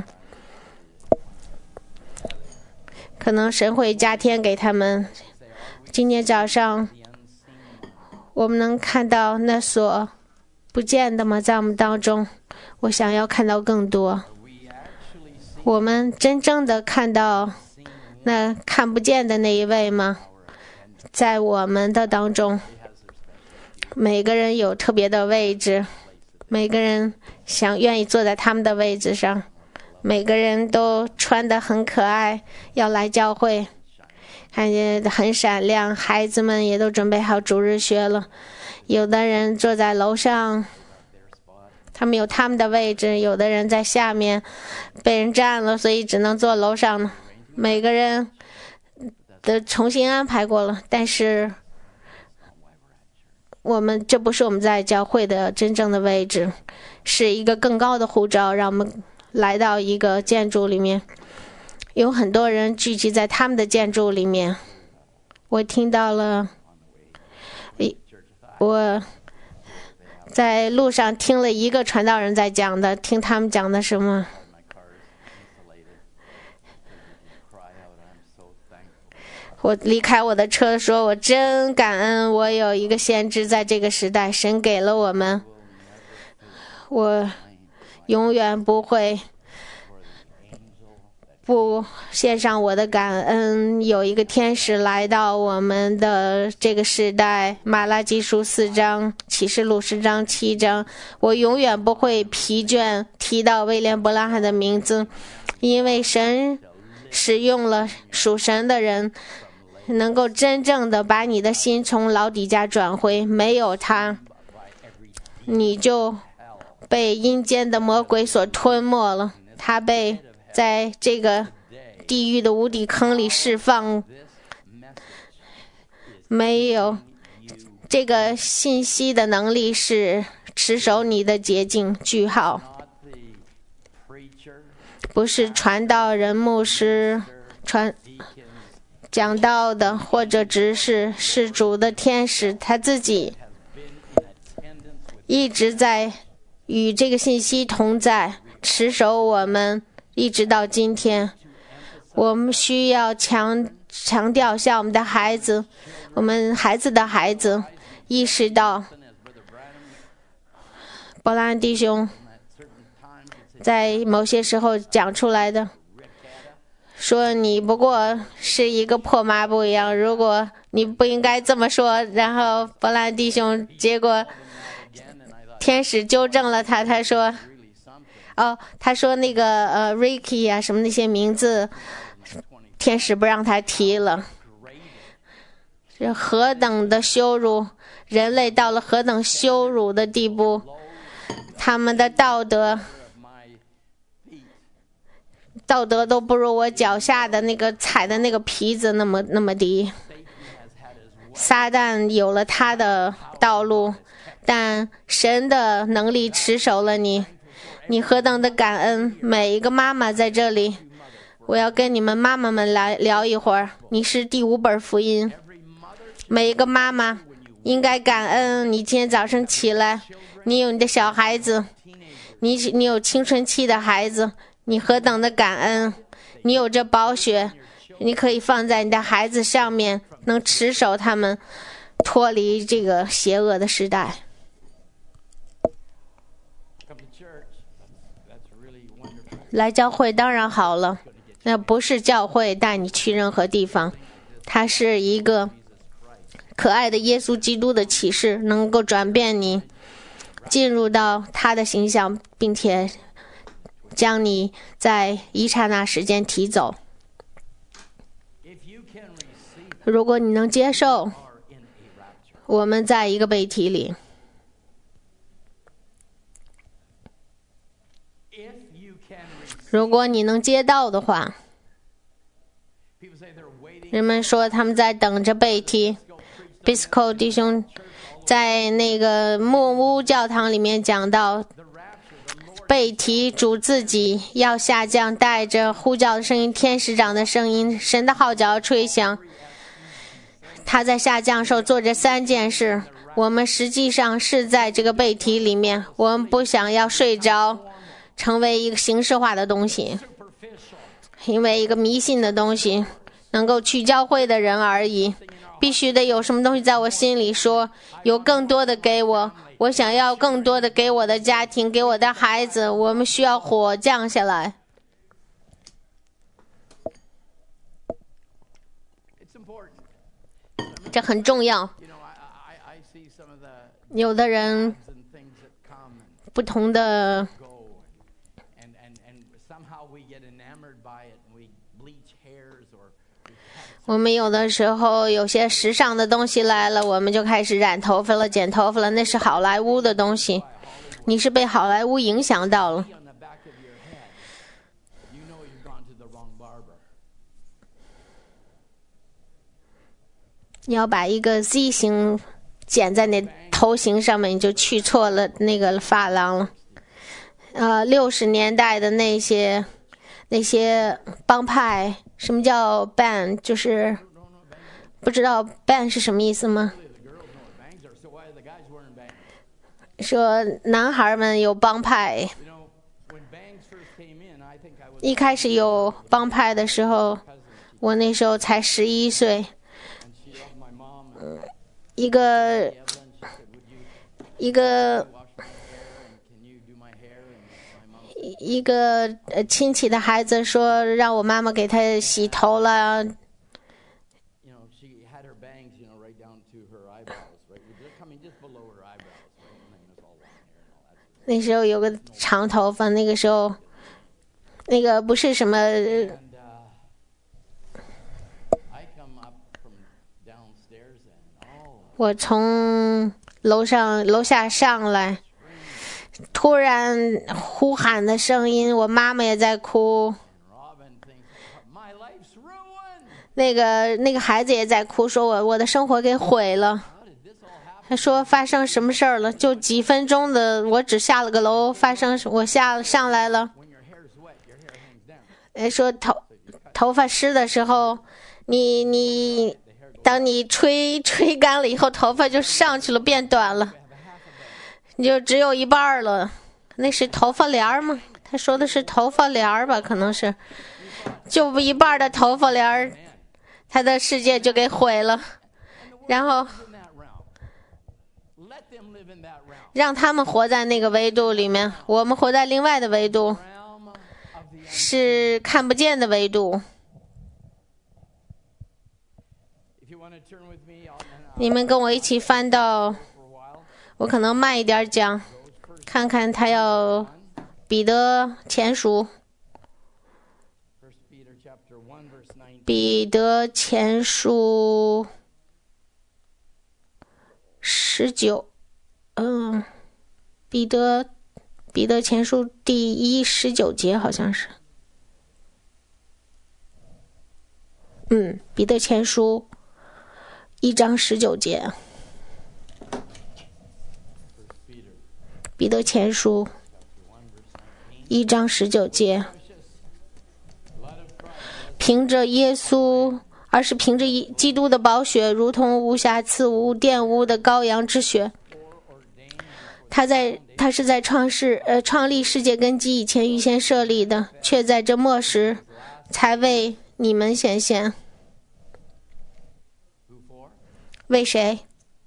可能神会加添给他们。今天早上我们能看到那所不见的吗？在我们当中，我想要看到更多。我们真正的看到那看不见的那一位吗？在我们的当中，每个人有特别的位置，每个人想愿意坐在他们的位置上，每个人都穿得很可爱，要来教会，看见很闪亮。孩子们也都准备好主日学了，有的人坐在楼上，他们有他们的位置，有的人在下面被人占了，所以只能坐楼上。每个人都重新安排过了，但是我们这不是我们在教会的真正的位置，是一个更高的呼召，让我们来到一个建筑里面，有很多人聚集在他们的建筑里面。我听到了，我在路上听了一个传道人在讲的，听他们讲的什么。我离开我的车说，我真感恩我有一个先知在这个时代，神给了我们，我永远不会不献上我的感恩。有一个天使来到我们的这个时代，马拉基书四章，启示录十章七章，我永远不会疲倦提到威廉·伯拉罕的名字，因为神使用了属神的人，能够真正的把你的心从老底家转回。没有他，你就被阴间的魔鬼所吞没了，他被在这个地狱的无底坑里释放。没有这个信息的能力是持守你的洁净。句号，不是传道人、牧师传讲道的，或者只是是主的天使，他自己一直在与这个信息同在，持守我们一直到今天。我们需要强强调向我们的孩子，我们孩子的孩子意识到，伯兰弟兄在某些时候讲出来的，说你不过是一个破抹布一样，如果你不应该这么说。然后伯兰弟兄结果天使纠正了他，他说哦，他说那个呃 Ricky 啊什么那些名字天使不让他提了。这何等的羞辱，人类到了何等羞辱的地步，他们的道德道德都不如我脚下的那个踩的那个皮子那么那么低。撒旦有了他的道路，但神的能力持守了你，你何等的感恩。每一个妈妈在这里，我要跟你们妈妈们来聊一会儿。你是第五本福音，每一个妈妈应该感恩。你今天早上起来，你有你的小孩子，你你有青春期的孩子，你何等的感恩。你有这宝血，你可以放在你的孩子上面，能持守他们脱离这个邪恶的时代。来教会当然好了，那不是教会带你去任何地方，它是一个可爱的耶稣基督的启示，能够转变你进入到他的形象，并且将你在一刹那时间提走。如果你能接受，我们在一个被提里。如果你能接到的话，人们说他们在等着被提。Bisco 弟兄在那个木屋教堂里面讲到，被提主自己要下降，带着呼叫的声音、天使长的声音、神的号角吹响。他在下降时候做这三件事。我们实际上是在这个被提里面，我们不想要睡着，成为一个形式化的东西，因为一个迷信的东西，能够去教会的人而已。必须得有什么东西在我心里说，有更多的给我，我想要更多的给我的家庭，给我的孩子。我们需要火降下来。这很重要。有的人不同的我们有的时候有些时尚的东西来了，我们就开始染头发了、剪头发了，那是好莱坞的东西。你是被好莱坞影响到了。你要把一个 Z 型剪在那头型上面，你就去错了那个发廊了。呃，六十年代的那些那些帮派，什么叫 band？ 就是不知道 band 是什么意思吗？说男孩们有帮派。一开始有帮派的时候，我那时候才十一岁。一个一个一个呃亲戚的孩子说让我妈妈给他洗头了， You know, she had her bangs, you know, right down to her eyebrows, right? They're coming just below her eyebrows, right? And then it's all long hair and all that. 那时候有个长头发，那个时候那个不是什么 And uh, I come up from downstairs and oh, 我从楼上楼下上来，突然呼喊的声音，我妈妈也在哭， Robin thinks my life's ruined. 那个那个孩子也在哭，说我我的生活给毁了。 How did this all happen? 他说发生什么事儿了？就几分钟的，我只下了个楼，发生我下上来了。 When your hair's wet, your hair hangs down. 哎，说头头发湿的时候，你你当你吹吹干了以后，头发就上去了，变短了，你就只有一半儿了。那是头发帘儿吗？他说的是头发帘儿吧，可能是，就一半儿的头发帘儿，他的世界就给毁了。然后 In that realm. Let them live in that realm. 让他们活在那个维度里面，我们活在另外的维度， Realm of the 是看不见的维度。 If you want to turn with me, I'll, and I'll 你们跟我一起翻到， for a while. 我可能慢一点讲，看看他要彼得前书， First Peter chapter one, verse nineteen. 彼得前书十九，嗯，彼得彼得前书第一十九节好像是，嗯，彼得前书一章十九节， First Peter 彼得前书一章十九节， blood of Christ. 凭着耶稣，而是凭着一基督的宝血，如同无瑕疵、无玷污的羔羊之血。他在他是在创世呃创立世界根基以前预先设立的，却在这末时才为你们显现。 Who for? 为谁？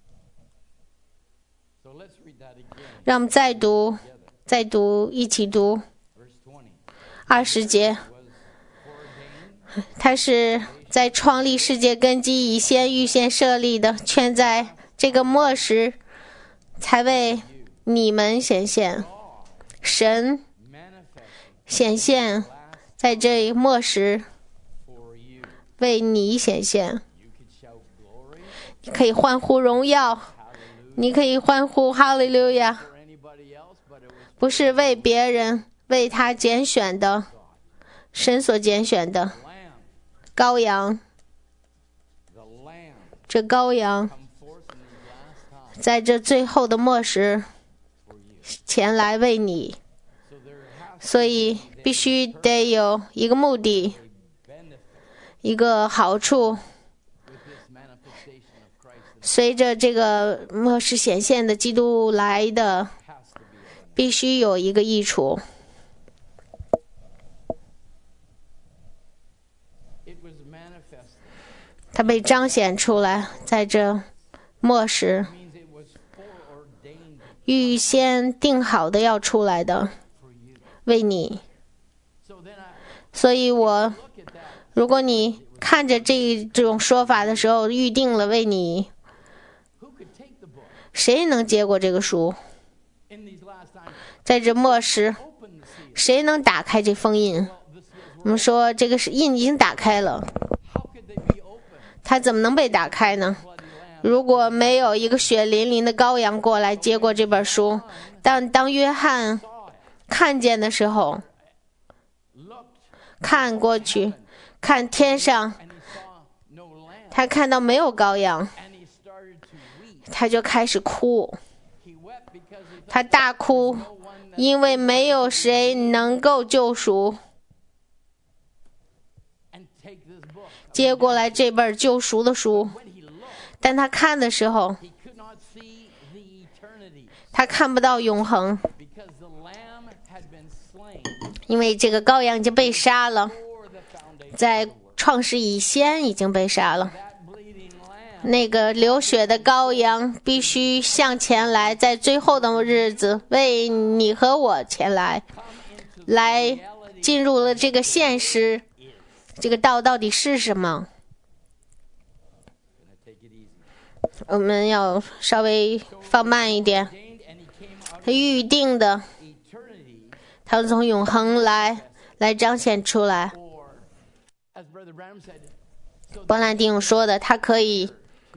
So let's read that again. 让我们再读，再读，一起读 Verse twenty. 二十节。 Was foreordained 他是在创立世界根基以先预先设立的，却在这个末时才为你们显现。神 manifested 显现在这末时 for you. 为你显现。 You could shout glory 你可以欢呼荣耀，你可以欢呼哈利路亚， for anybody else, but it was 不是为别人，为他拣选的，神所拣选的 lamb. 羔羊。 The lamb 这羔羊 come forth in these last times 在这最后的末时 for you. 前来为你， So there has 所以必须得有一个目的， benefit 一个好处。 with this manifestation of Christ. That 随着这个末世显现的基督来的， has to be a benefit. 必须有一个益处。 It was manifested. 它被彰显出来，在这末时 Means it was foreordained 预先定好的要出来的， for you. 为你。 So then I 所以我， look at that. 如果你看着这这种说法的时候，预定了为你， Who could take the book 谁能接过这个书？ in these last times? 在这末时， Open the seal. 谁能打开这封印？ Well, the seals 我 were 们说这个是印已经打开了， how could they be open? 它怎么能被打开呢？ Bloody lamb. 如果没有一个血淋淋的羔羊过来接过这本书，当当约翰 Saw it. 看见的时候， Looked 看过去，看天上， and he saw no lamb. 他看到没有羔羊， And he started to weep. 他就开始哭， He wept because he 他 thought 大哭， no one that 因为没有谁能够救赎， and take this book. 接过来这本救赎的书。 When he looked, 但他看的时候， he could not see the eternity 他看不到永恒， because the lamb had been slain 因为这个羔羊已经被杀了， for the foundation. 在创世以先已经被杀了。 That bleeding lamb 那个流血的羔羊必须向前来，在最后的日子为你和我前来， come into 来进入了这个现实，这个道到底是什么？我们要稍微放慢一点。他预定的，他从永恒来来彰显出来。伯兰弟兄说的，他可以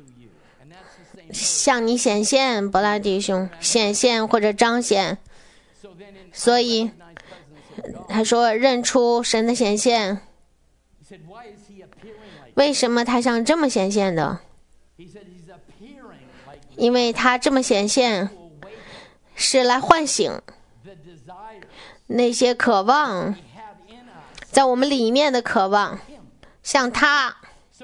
向你显现，伯兰弟兄显现或者彰显。所以他说认出神的显现。为什么他像这么显现的？因为他这么显现是来唤醒那些渴望在我们里面的渴望，像他。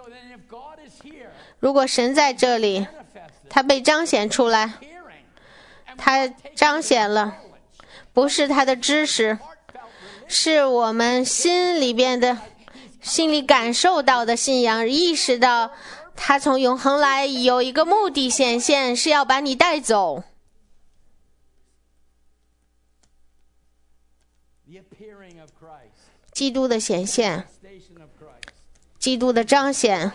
如果神在这里，他被彰显出来，他彰显了不是他的知识，是我们心里边的心里感受到的信仰，意识到他从永恒来有一个目的显现，是要把你带走。基督的显现，基督的彰显。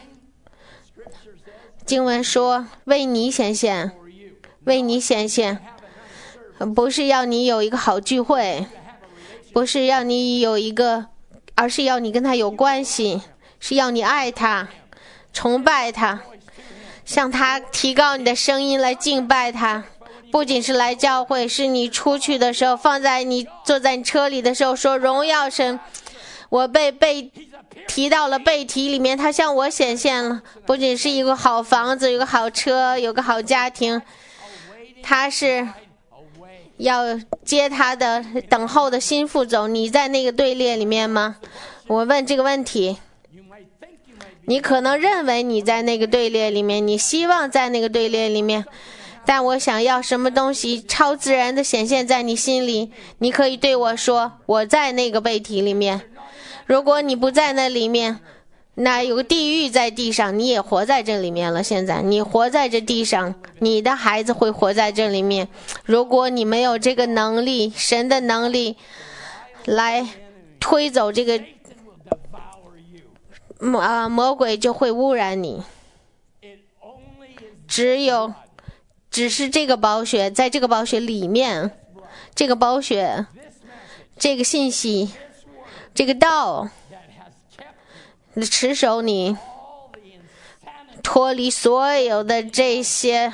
经文说为你显现，为你显现，不是要你有一个好聚会，不是要你有一个，而是要你跟他有关系，是要你爱他，崇拜他，向他提高你的声音来敬拜他。不仅是来教会，是你出去的时候，放在你坐在你车里的时候说荣耀神。我被被提到了背题里面，他向我显现了，不仅是一个好房子，有个好车，有个好家庭，他是要接他的等候的心腹走。你在那个队列里面吗？我问这个问题，你可能认为你在那个队列里面，你希望在那个队列里面，但我想要什么东西超自然的显现在你心里，你可以对我说我在那个背题里面。如果你不在那里面，那有个地狱在地上，你也活在这里面了。现在你活在这地上，你的孩子会活在这里面。如果你没有这个能力，神的能力来推走这个魔啊魔鬼，就会污染你。只有只是这个宝血，在这个宝血里面，这个宝血，这个信息，这个道持守你，脱离所有的这些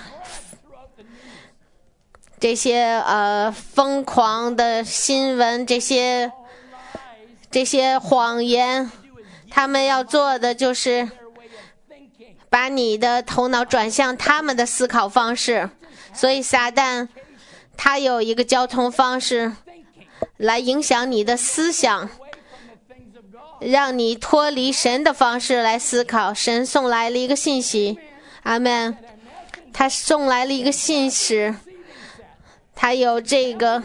这些呃疯狂的新闻，这些这些谎言。他们要做的就是把你的头脑转向他们的思考方式。所以撒旦他有一个交通方式来影响你的思想，让你脱离神的方式来思考。神送来了一个信息，阿们，他送来了一个信使，他有这个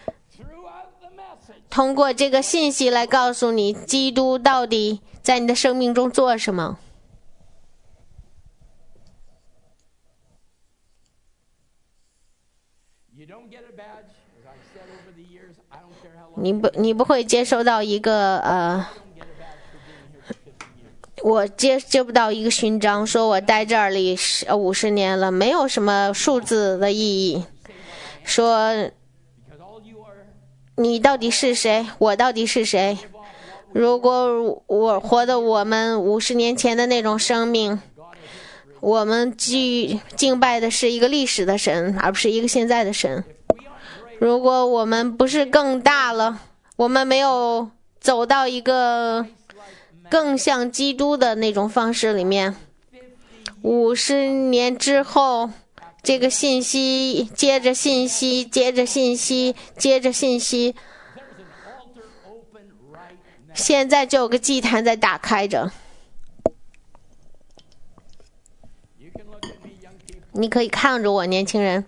通过这个信息来告诉你基督到底在你的生命中做什么。你不你不会接收到一个呃我接接不到一个勋章，说我待这里十五十年了，没有什么数字的意义。说你到底是谁，我到底是谁？如果我活的我们五十年前的那种生命，我们敬敬拜的是一个历史的神，而不是一个现在的神。如果我们不是更大了，我们没有走到一个更像基督的那种方式里面，五十年之后，这个信息接着信息接着信息接着信息，现在就有个祭坛在打开着。你可以看着我，年轻人，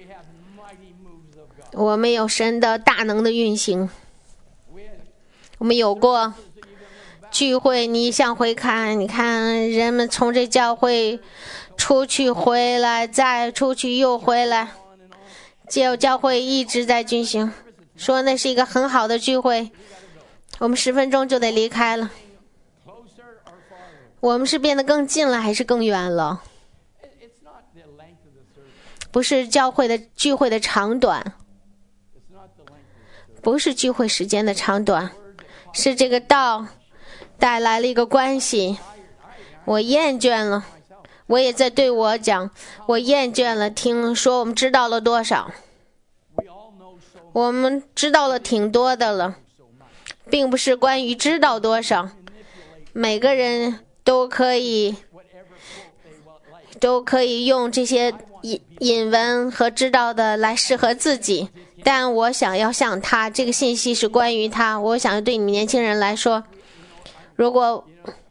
我们有神的大能的运行。我们有过聚会，你向回看，你看人们从这教会出去回来，再出去又回来，教教会一直在进行。 说那是一个很好的聚会，我们十分钟就得离开了。 Closer or farther? 我们是变得更近了，还是更远了？ It- It's not the length of the service. 不是教会的聚会的长短， It's not the length of the service. 不是聚会时间的长短，是这个道带来了一个关系。我厌倦了，我也在对我讲，我厌倦了听说我们知道了多少， We all know so 我们知道了挺多的了，并不是关于知道多少，每个人都可以 whatever quote they will like. 都可以用这些引引文和知道的来适合自己，但我想要像他，这个信息是关于他。我想要对你们年轻人来说，如果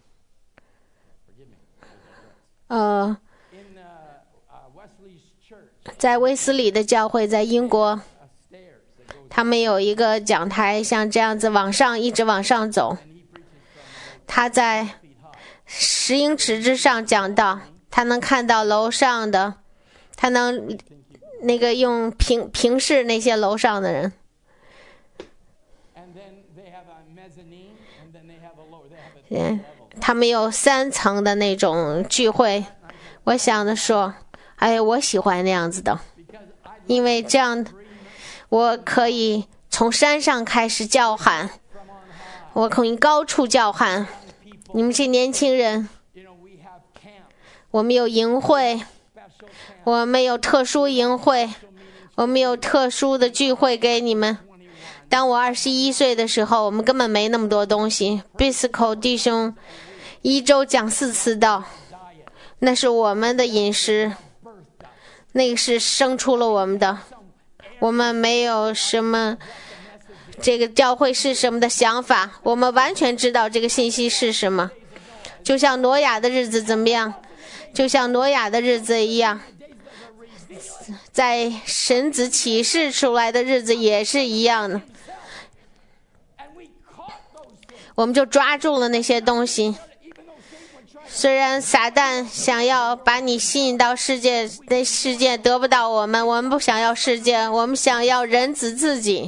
呃 In uh, uh, Wesley's church, 在威斯里的教会，在英国， a stairs that goes 他们有一个讲台，像这样子往上一直往上走。他在十英尺之上讲道，他能看到楼上的，他能那个用平平视那些楼上的人。 and then they have a mezzanine, and then they have a lower. They have a 嗯，他们有三层的那种聚会。我想着说，哎，我喜欢那样子的， because I 因为这样我可以从山上开始叫喊， from on high. 我可以高处叫喊。你们这年轻人， You know, we have camp, 我们有营会， special camp, 我们有特殊营会，我们有特殊的聚会给你们。当我二十一岁的时候，我们根本没那么多东西。Bisco 弟兄一周讲四次道，那是我们的饮食，那个是生出了我们的。我们没有什么这个教会是什么的想法，我们完全知道这个信息是什么。就像挪亚的日子怎么样？就像挪亚的日子一样，在神子启示出来的日子也是一样的。 and we caught those things. 我们就抓住了那些东西。 Even though Satan would try 虽然撒旦想要把你吸引到世界，那世界得不到我们，我们不想要世界，我们想要人子自己。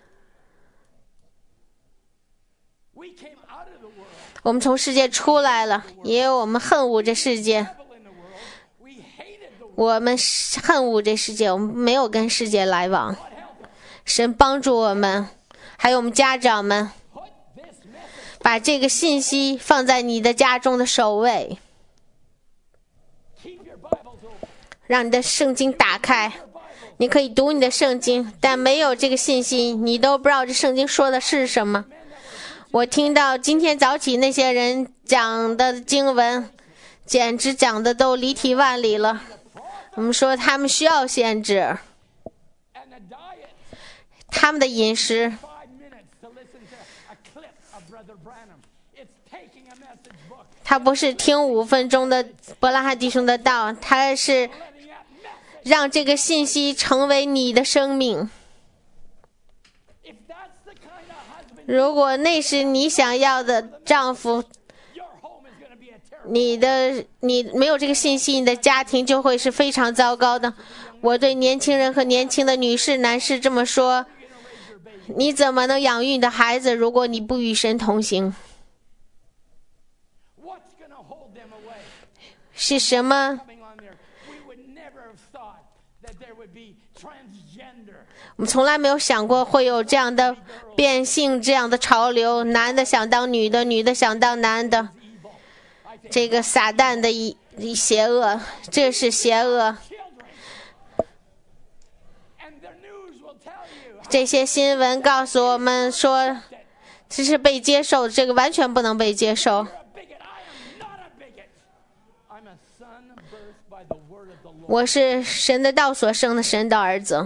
we came out of the world, 我们从世界出来了，因为我们恨恶这世界， devil in the world. We hated the world. 我们恨恶这世界，我们没有跟世界来往。神帮助我们，还有我们家长们， Put this message. 把这个信息放在你的家中的首位， Keep your Bibles open. 让你的圣经打开。你可以读你的圣经，但没有这个信息，你都不知道这圣经说的是什么。我听到今天早起那些人讲的经文，简直讲的都离题万里了。我们说他们需要先知， And the diet, 他们的饮食 five minutes to listen to a clip of Brother Branham. It's taking a message book, 他不是听五分钟的伯拉罕弟兄的道，他是 letting that message. 让这个信息成为你的生命。 If that's the kind of husband, 如果那是你想要的丈夫， your home is going to be a terrible. 你的你没有这个信息，你的家庭就会是非常糟糕的。我对年轻人和年轻的女士、男士这么说：你怎么能养育你的孩子，如果你不与神同行？ What's going to hold them away? 是什么？ Coming on there, we would never have thought that there would be transgender. 我们从来没有想过会有这样的变性这样的潮流，男的想当女的，女的想当男的。这个撒旦的一一邪恶，这是邪恶。 Children. And the news will tell you 这些新闻告诉我们说，这是被接受，这个完全不能被接受。 you're a bigot. I am not a bigot. I'm a son birthed by the word of the Lord. 我是神的道所生的神的儿子。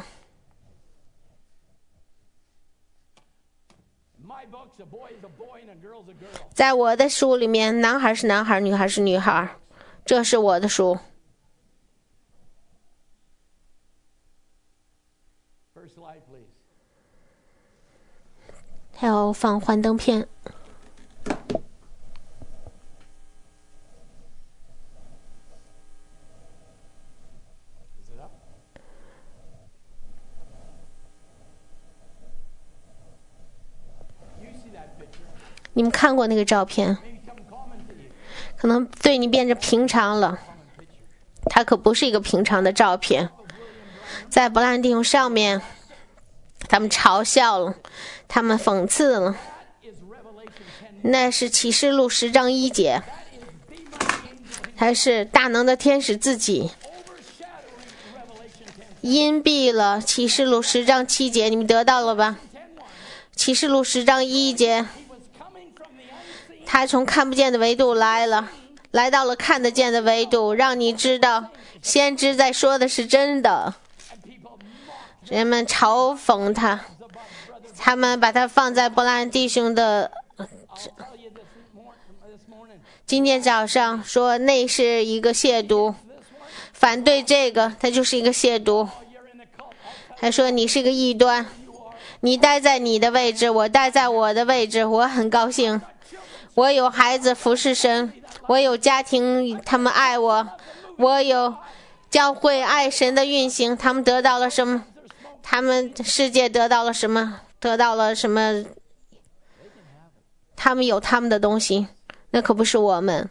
My book's a boy is a boy and a girl's a girl. 在我的书里面，男孩是男孩，女孩是女孩，这是我的书。 First slide, please. 还要放幻灯片。 Is it up? 你们看过那个照片，可能对你变成平常了。它可不是一个平常的照片，在伯兰弟兄上面，他们嘲笑了，他们讽刺了。那是启示录十章一节，还是大能的天使自己荫蔽了启示录十章七节，你们得到了吧？启示录十章一节，他从看不见的维度来了，来到了看得见的维度，让你知道先知在说的是真的。人们嘲讽他，他们把他放在伯兰弟兄的今天早上说那是一个亵渎，反对这个他就是一个亵渎。还说你是个异端，你待在你的位置，我待在我的位置，我很高兴，我有孩子服侍神，我有家庭，他们爱我，我有教会爱神的运行。他们得到了什么？他们世界得到了什么？得到了什么？他们有他们的东西，那可不是我们。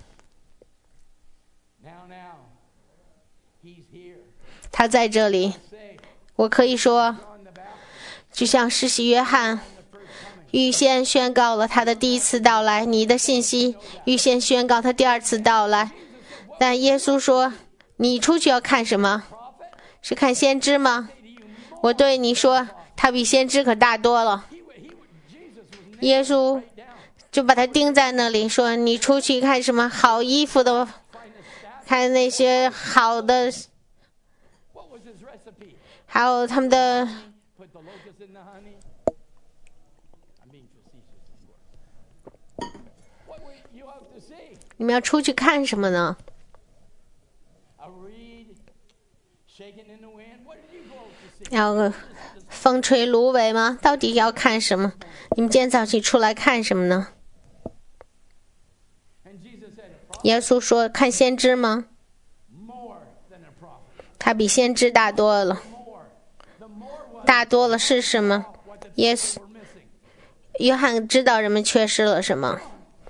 他在这里，我可以说就像施洗约翰预先宣告了他的第一次到来，你的信息预先宣告他第二次到来。但耶稣说你出去要看什么？是看先知吗？我对你说他比先知可大多了。耶稣就把他钉在那里，说你出去看什么？好衣服的，看那些好的，还有他们的你们要出去看什么呢？要风吹芦苇吗？到底要看什么？你们今天早起出来看什么呢？耶稣说看先知吗？他比先知大多了。大多了是什么？耶稣约翰知道人们缺失了什么，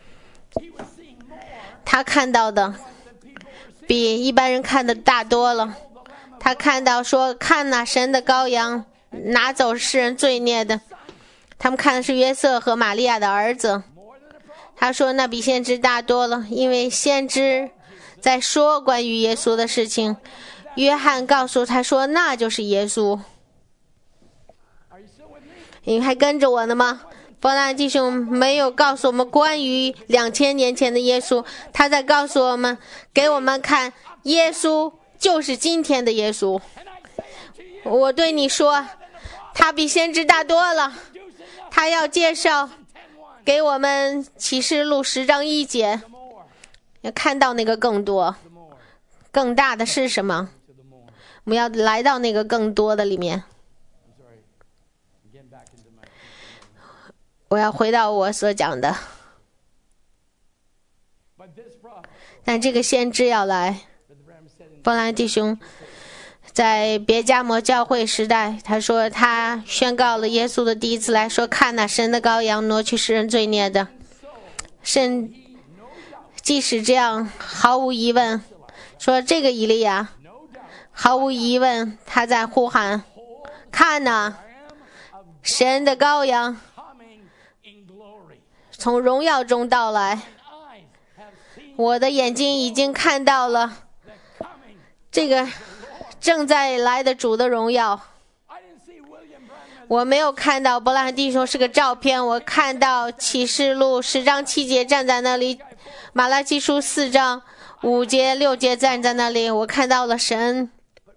他看到的比一般人看的大多了。他看到说看哪，神的羔羊拿走世人罪孽的。他们看的是约瑟和玛利亚的儿子。他说那比先知大多了，因为先知在说关于耶稣的事情，约翰告诉他说那就是耶稣。你还跟着我呢吗？伯兰弟兄没有告诉我们关于两千年前的耶稣，他在告诉我们，给我们看耶稣就是今天的耶稣。我对你说他比先知大多了。他要介绍给我们启示录十章一节，要看到那个更多更大的是什么，我们要来到那个更多的里面。我要回到我所讲的，但这个先知要来。伯兰弟兄在别加摩教会时代，他说他宣告了耶稣的第一次来，说看哪，神的羔羊挪去世人罪孽的。甚即使这样，毫无疑问，说这个以利亚毫无疑问他在呼喊，看哪，神的羔羊从荣耀中到来。我的眼睛已经看到了这个正在来的主的荣耀。我没有看到伯兰弟兄是个照片，我看到启示录十章七节站在那里，马拉基书四章五节六节站在那里，我看到了神。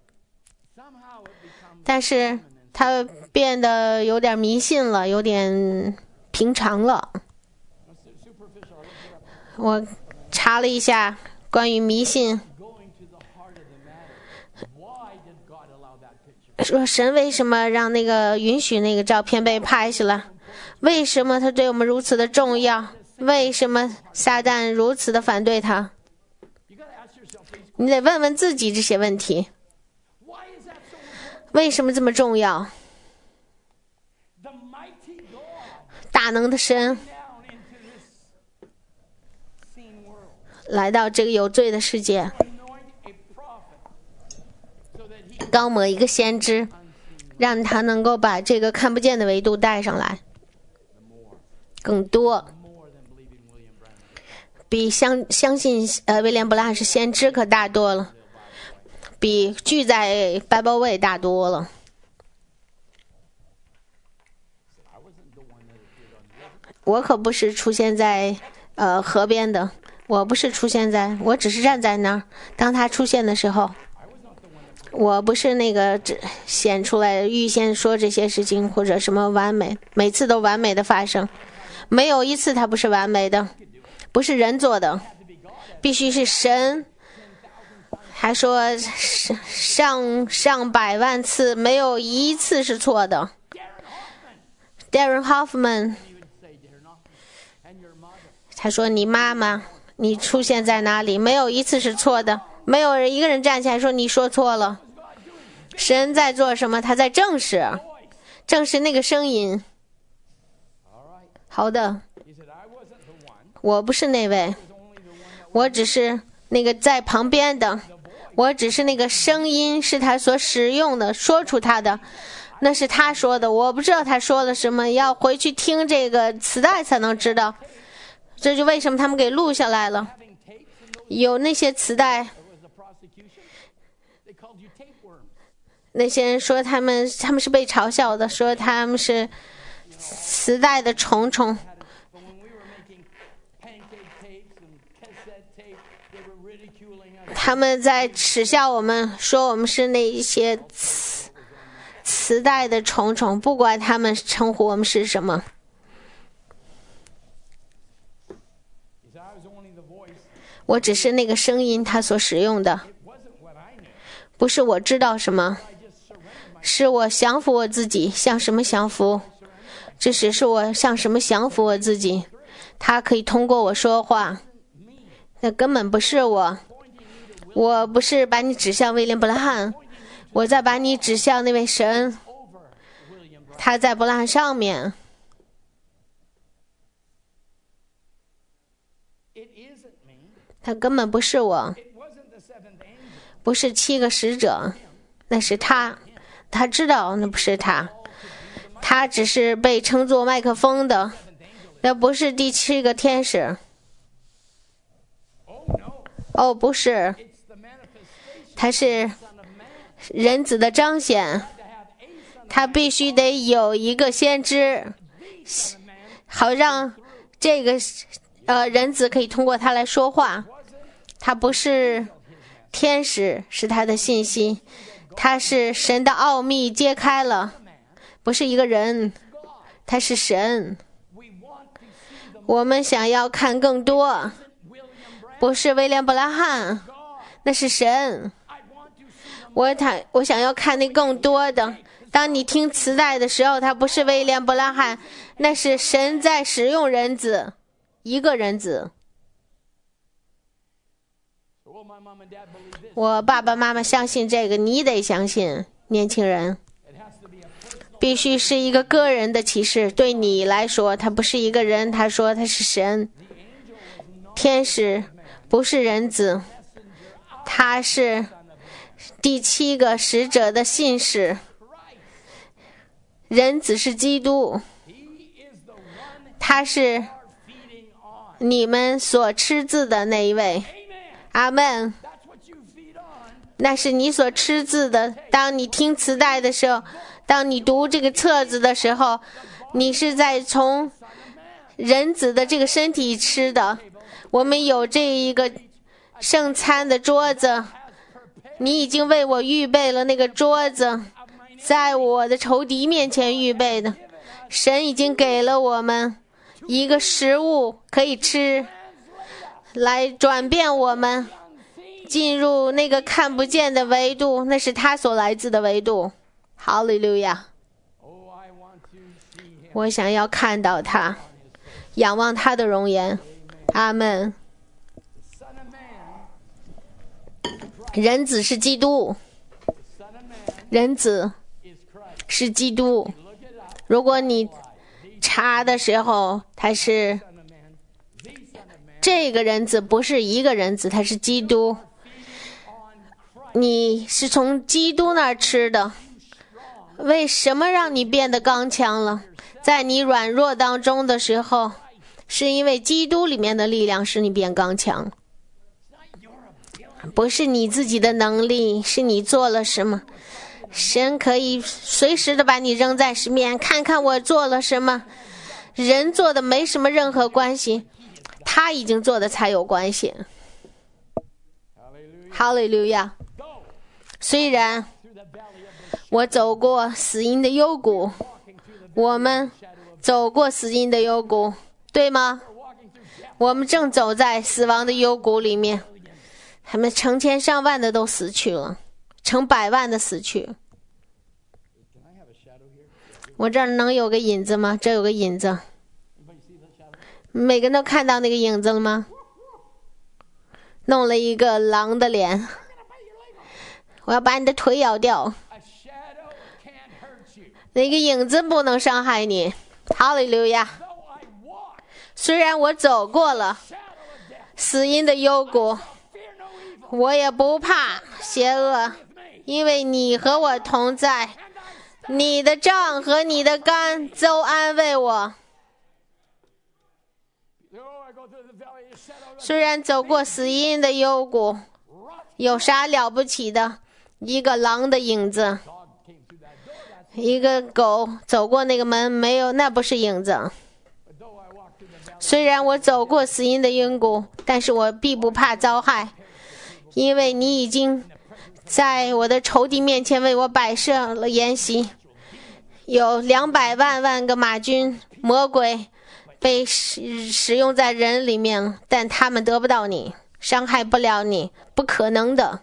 但是他变得有点迷信了，有点平常了。我查了一下关于迷信，说神为什么让那个允许那个照片被拍下来？为什么他对我们如此的重要？为什么撒旦如此的反对他？你得问问自己这些问题。为什么这么重要？大能的神来到这个有罪的世界， anoint a prophet so that he 高抹一个先知，让他能够把这个看不见的维度带上来，更多 more than believing William Branham. 比相相信呃威廉布拉汉是先知可大多了，比聚在 Bible Way 大多了。 I wasn't the one that appeared on the river. 我可不是出现在呃河边的，我不是出现在，我只是站在那儿。当他出现的时候，我不是那个只显出来预先说这些事情或者什么完美，每次都完美的发生，没有一次它不是完美的，不是人做的，必须是神。还说上上百万次，没有一次是错的。Darren Hoffman。 他说：“你妈妈，你出现在哪里？没有一次是错的，没有人一个人站起来说你说错了。神在做什么？他在证实，证实那个声音。好的， He said, I wasn't the one. 我不是那位，我只是那个在旁边的，我只是那个声音是他所使用的，说出他的，那是他说的，我不知道他说了什么，要回去听这个磁带才能知道。这就为什么他们给录下来了。有那些磁带， There was a prosecution. They called you tapeworms. 那些人说他们他们是被嘲笑的，说他们是磁带的虫虫。 But when we were making pancake tapes and cassette tapes, they were ridiculing us. 他们在耻笑我们，说我们是那一些磁磁带的虫虫，不管他们称呼我们是什么。 He said, I was only the voice. 我只是那个声音，他所使用的， It wasn't what I knew. 不是我知道什么， I just surrendered my 是我降服我自己。向什么降服？这只是我向什么降服我自己。他可以通过我说话，那根本不是我。我不是把你指向威廉布拉汉，我在把你指向那位神， over William Branham. 他在布拉汉上面。 It isn't me. 他根本不是我， It wasn't the seventh angel. 不是七个使者，那是他。他知道那不是他，他只是被称作麦克风的，那不是第七个天使。 Oh no. 哦，不是， It's the manifestation 他是 of man. 人子的彰显， To have a son 他必须得有一个先知， of man. 好让这个呃人子可以通过他来说话。他不是天使，是他的信息，他是神的奥秘揭开了，不是一个人，他是神。 We want to see the 我们想要看更多， William Branham. 不是威廉布拉汉，那是神。 I want to see the 我他我想要看那更多的。当你听磁带的时候，它不是威廉布拉汉，那是神在使用人子，一个人子。 Well, my mom and dad believe this. 我爸爸妈妈相信这个，你得相信，年轻人。 It has to be a personal. 必须是一个个人的启示，对你来说，他不是一个人，他说他是神。天使不是人子，他是第七个使者的信使。人子是基督， He is the one 他是 feeding on. 你们所吃字的那一位。 Amen. 阿门。 That's what you feed on. 那是你所吃字的。当你听磁带的时候，当你读这个册子的时候，你是在从人子的这个身体吃的。我们有这一个圣餐的桌子，你已经为我预备了那个桌子，在我的仇敌面前预备的。神已经给了我们一个食物可以吃，来转变我们进入那个看不见的维度，那是他所来自的维度。哈利路亚！ Oh, I want to see him. 我想要看到他，仰望他的容颜。阿门。 Son of man. 人子是基督， Son of man 人子 is Christ. 是基督。 Look it up. 如果你查的时候，他是 Son of man. The Son of man 这个人子不是一个人子，他是基督。你是从基督那儿吃的，为什么让你变得刚强了？在你软弱当中的时候，是因为基督里面的力量使你变刚强，不是你自己的能力，是你做了什么。神可以随时的把你扔在石面，看看我做了什么。人做的没什么任何关系，他已经做的才有关系。哈利路亚。虽然我走过死荫的幽谷，我们走过死荫的幽谷，对吗？我们正走在死亡的幽谷里面，他们成千上万的都死去了，成百万的死去。我这儿能有个影子吗？这有个影子，每个人都看到那个影子了吗？弄了一个狼的脸，我要把你的腿咬掉。那个影子不能伤害你。哈利路亚。虽然我走过了死荫的幽谷，我也不怕邪恶，因为你和我同在，你的杖和你的竿都安慰我。虽然走过死荫的幽谷，有啥了不起的？一个狼的影子，一个狗走过那个门，没有，那不是影子。虽然我走过死荫的幽谷，但是我必不怕遭害，因为你已经在我的仇敌面前为我摆设了筵席。有两百万万个马军魔鬼被使使用在人里面，但他们得不到你，伤害不了你，不可能的。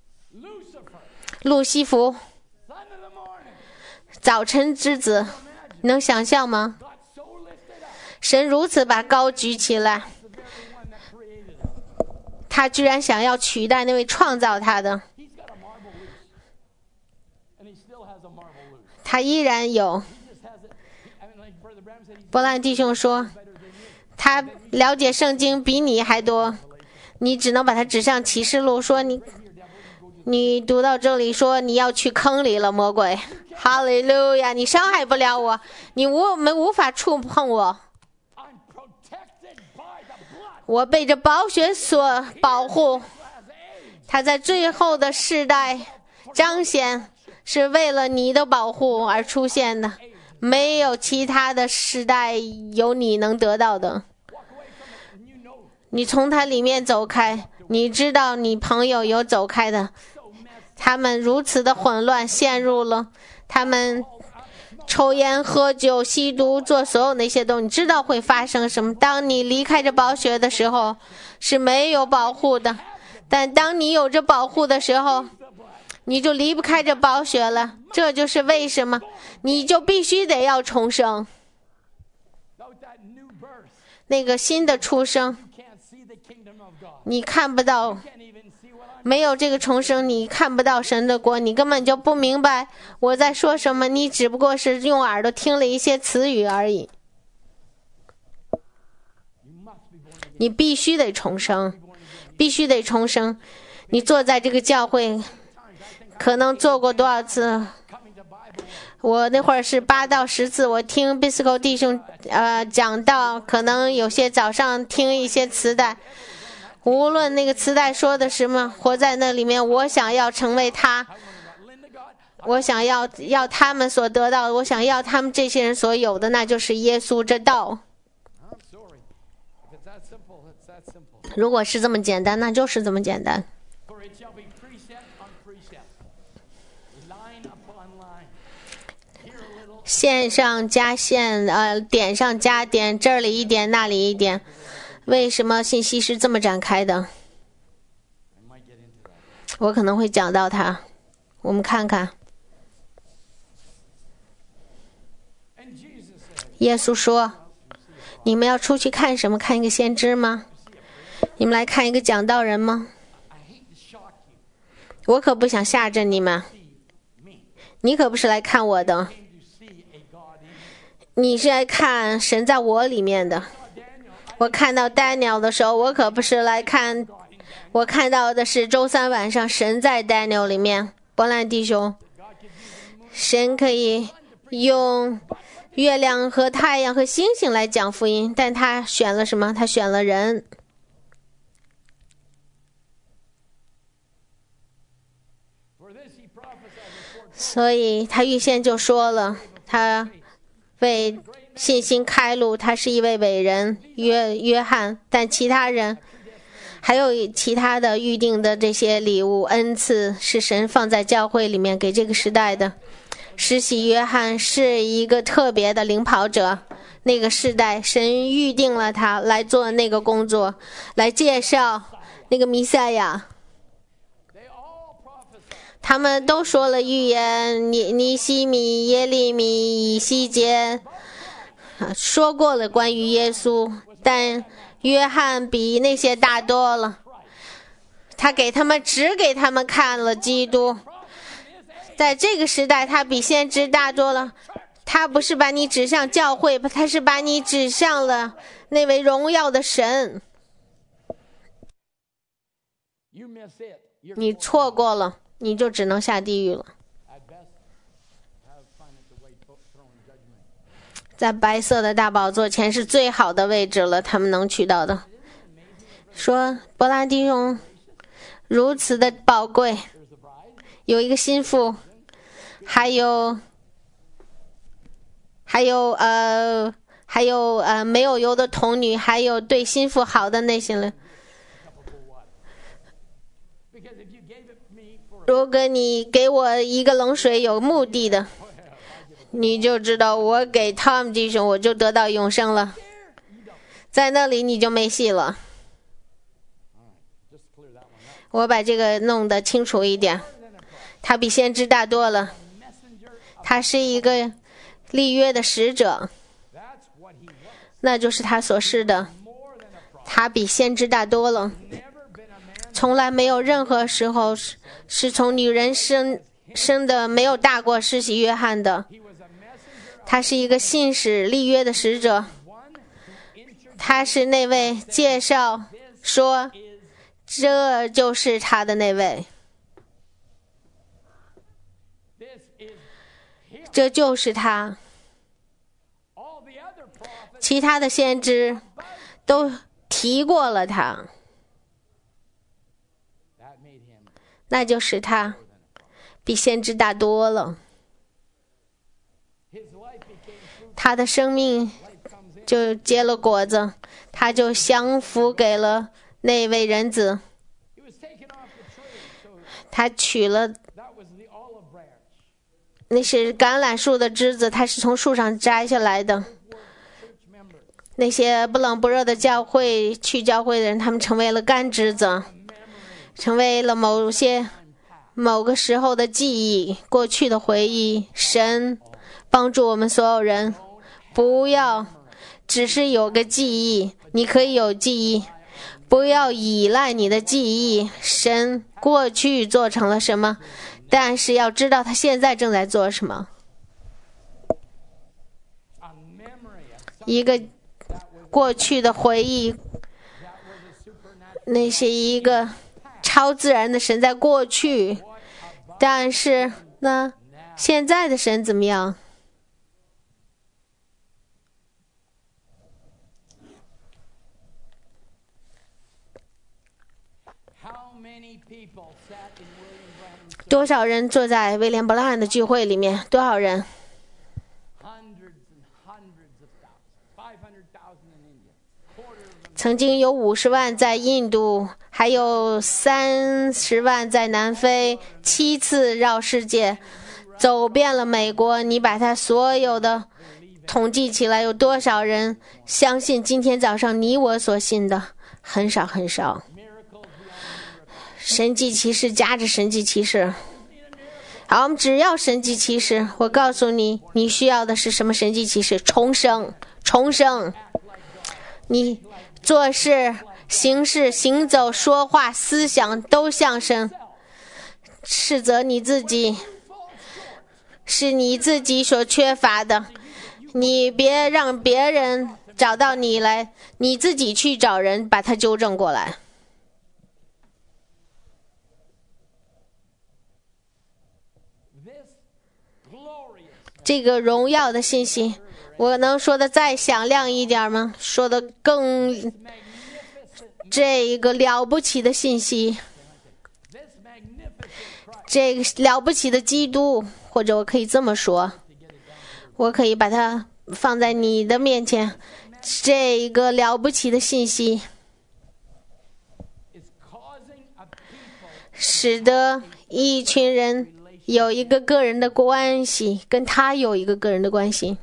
路西弗，早晨之子，你能想象吗？神如此把高举起来，他居然想要取代那位创造他的，他依然有。波兰弟兄说，他了解圣经比你还多，你只能把他指向启示录，说你你读到这里说你要去坑里了，魔鬼。哈利路亚，你伤害不了我，你无没无法触碰我，我被这宝血所保护。他在最后的世代彰显，是为了你的保护而出现的，没有其他的时代有你能得到的。你从它里面走开，你知道你朋友有走开的，他们如此的混乱，陷入了他们抽烟喝酒吸毒做所有那些东西，你知道会发生什么。当你离开这宝血的时候是没有保护的，但当你有这保护的时候，你就离不开这宝血了。这就是为什么你就必须得要重生，那个新的出生你看不到，没有这个重生你看不到神的国，你根本就不明白我在说什么，你只不过是用耳朵听了一些词语而已。你必须得重生，必须得重生。你坐在这个教会可能做过多少次，我那会儿是八到十次，我听 Bisco 弟兄呃讲到，可能有些早上听一些磁带，无论那个磁带说的什么，活在那里面，我想要成为他，我想要要他们所得到的，我想要他们这些人所有的，那就是耶稣这道。如果是这么简单，那就是这么简单。线上加线，呃，点上加点，这里一点，那里一点。为什么信息是这么展开的？我可能会讲到它。我们看看。耶稣说：“你们要出去看什么？看一个先知吗？你们来看一个讲道人吗？我可不想吓着你们。你可不是来看我的。你是来看神在我里面的。 我看到丹尼尔的时候，我可不是来看，我看到的是周三晚上神在丹尼尔里面。伯兰弟兄，神可以用月亮和太阳和星星来讲福音，但他选了什么？他选了人。所以他预先就说了，他为信心开路，他是一位伟人约约翰，但其他人还有其他的预定的这些礼物恩赐是神放在教会里面给这个时代的。施洗约翰是一个特别的领跑者，那个时代神预定了他来做那个工作，来介绍那个弥赛亚。他们都说了预言，尼尼西米、耶利米、以西结说过了关于耶稣，但约翰比那些大多了，他给他们只给他们看了基督。在这个时代他比先知大多了，他不是把你指向教会，他是把你指向了那位荣耀的神。你错过了，你就只能下地狱了。在白色的大宝座前是最好的位置了，他们能去到的。说伯拉弟兄如此的宝贵，有一个心腹，还有还有呃还有呃没有油的童女，还有对心腹好的那些人。如果你给我一个冷水有目的的，你就知道我给 Tom 弟兄我就得到永生了，在那里你就没戏了。我把这个弄得清楚一点，他比先知大多了，他是一个立约的使者，那就是他所示的，他比先知大多了。从来没有任何时候是是从女人生生的没有大过施洗约翰的。他是一个信使立约的使者，他是那位介绍说这就是他的那位，这就是他。其他的先知都提过了他，那就是他比先知大多了。他的生命就结了果子，他就降服给了那位人子，他取了那是橄榄树的枝子，他是从树上摘下来的。那些不冷不热的教会去教会的人，他们成为了干枝子，成为了某些某个时候的记忆，过去的回忆。神帮助我们所有人，不要只是有个记忆，你可以有记忆，不要依赖你的记忆。神过去做成了什么，但是要知道他现在正在做什么。一个过去的回忆，那是一个超自然的神在过去，但是呢，现在的神怎么样？多少人坐在威廉·布拉汉的聚会里面？多少人？曾经有五十万在印度，还有三十万在南非，七次绕世界，走遍了美国。你把他所有的统计起来，有多少人相信今天早上你我所信的？很少很少。神迹奇事夹着神迹奇事。好，我们只要神迹奇事。我告诉你，你需要的是什么神迹奇事？重生，重生。你做事、行事、行走、说话、思想都像神，斥责你自己，是你自己所缺乏的。你别让别人找到你来，你自己去找人把它纠正过来。 This glorious 这个荣耀的信息，我能说的再响亮一点吗？说的更 magnificent 这一个了不起的信息， this magnificent Christ 这个了不起的基督，或者我可以这么说，我可以把它放在你的面前，这一个了不起的信息， is causing a people 使得一群人有一个个人的关系，跟他有一个个人的关系。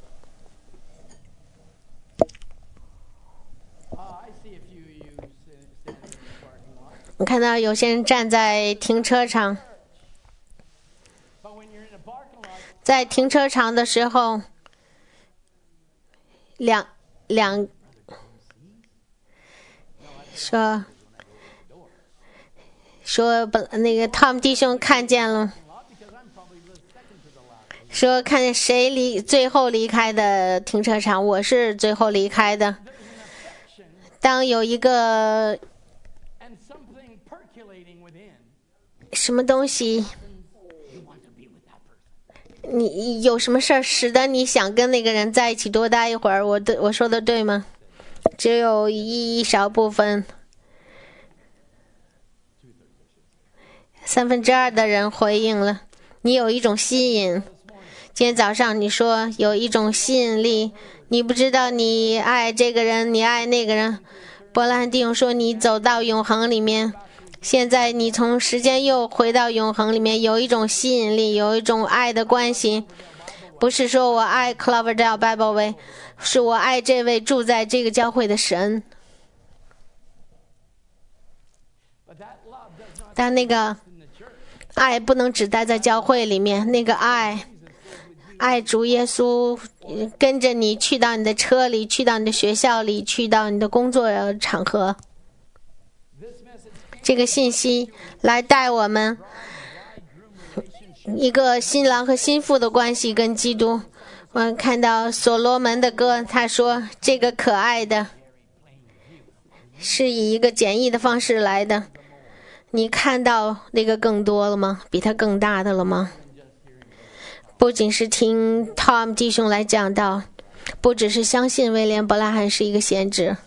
uh, I see a few of you sta- standing in the parking lot. 我看到有些人站在停车场， But when you're in a parking lot, 在停车场的时候，两两说说不那个 Tom 弟兄看见了， because I'm probably the second to the last. 说看见谁离最后离开的停车场，我是最后离开的。 当有一个 And something percolating within, 什么东西， you want to be with that person. 你有什么事儿使得你想跟那个人在一起多待一会儿？我对我说的对吗？只有一少部分，三分之二的人回应了。你有一种吸引。今天早上你说有一种吸引力，你不知道你爱这个人，你爱那个人。伯兰弟兄说你走到永恒里面，现在你从时间又回到永恒里面，有一种吸引力，有一种爱的关系。不是说我爱 Cloverdale Bible Way， 是我爱这位住在这个教会的神。 But that love does not 但那个 in the church. 爱不能只待在教会里面，那个爱，爱主耶稣，呃跟着你去到你的车里，去到你的学校里，去到你的工作场合。 This message 这个信息来带我们一个新郎和新妇的关系跟基督。我看到所罗门的歌，他说这个可爱的是以一个简易的方式来的。你看到那个更多了吗？比他更大的了吗？不仅是听 Tom 弟兄来讲道，不只是相信威廉·伯拉罕是一个先知。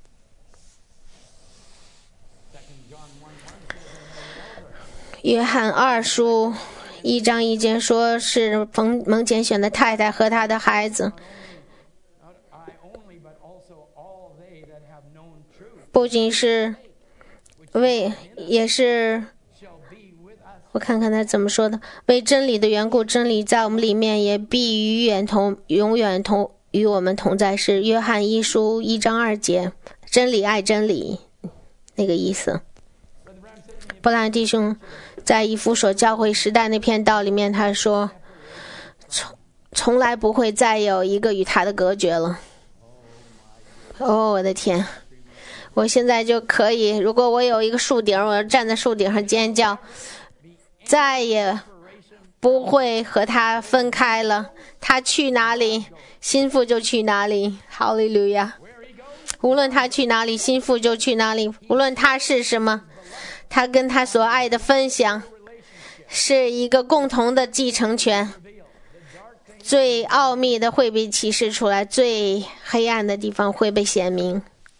约翰二书一章一节说是蒙蒙拣选的太太和他的孩子， not I only, but also all they that have known truth 不仅是为，也是 shall be with us. 我看看他怎么说的，为真理的缘故，真理在我们里面也必永远同永远同与我们同在，是约翰一书一章二节，真理爱真理那个意思。布兰弟兄在以弗所教会时代那篇道里面，他说从从来不会再有一个与他的隔绝了。哦，我的天！我现在就可以，如果我有一个树顶，我站在树顶上尖叫，再也不会和他分开了。他去哪里，心腹就去哪里。哈利路亚！无论他去哪里，心腹就去哪里。无论他是什么，他跟他所爱的分享是一个共同的继承权。最奥秘的会被启示出来，最黑暗的地方会被显明。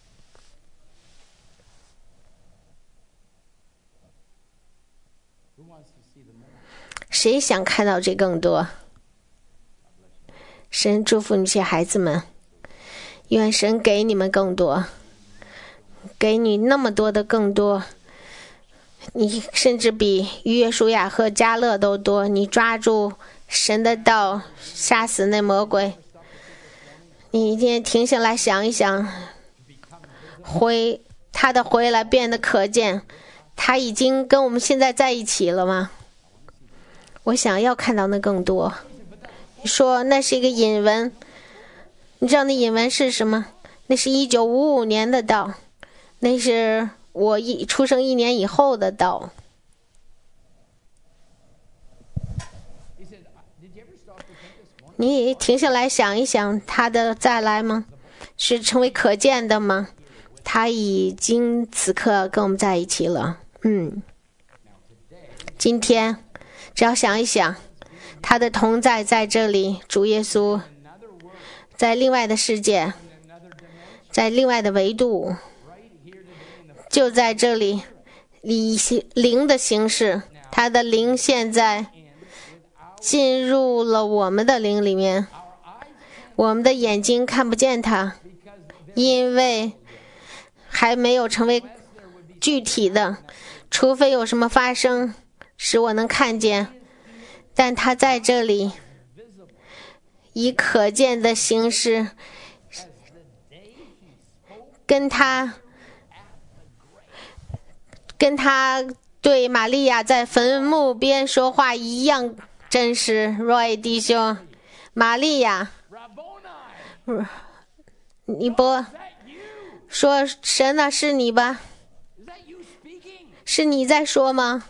谁想看到这更多？神祝福你些孩子们，愿神给你们更多，给你那么多的更多，你甚至比约书亚和迦勒都多。你抓住神的道，杀死那魔鬼。你一天停下来想一想，回他的回来变得可见，他已经跟我们现在在一起了吗？我想要看到那更多。你说那是一个引文，你知道那引文是什么？那是一九五五年的道，那是我一出生一年以后的道。你停下来想一想他的再来吗？ 是成为可见的吗？他已经此刻跟我们在一起了。嗯，今天只要想一想，他的同在在这里，主耶稣在另外的世界，在另外的维度，就在这里，以灵的形式，他的灵现在进入了我们的灵里面，我们的眼睛看不见他，因为还没有成为具体的，除非有什么发生使我能看见，但他在这里以可见的形式跟他跟他对玛利亚在坟墓边说话一样真实。 Roy 弟兄，玛利亚，你不说神啊，是你吧？是你在说吗？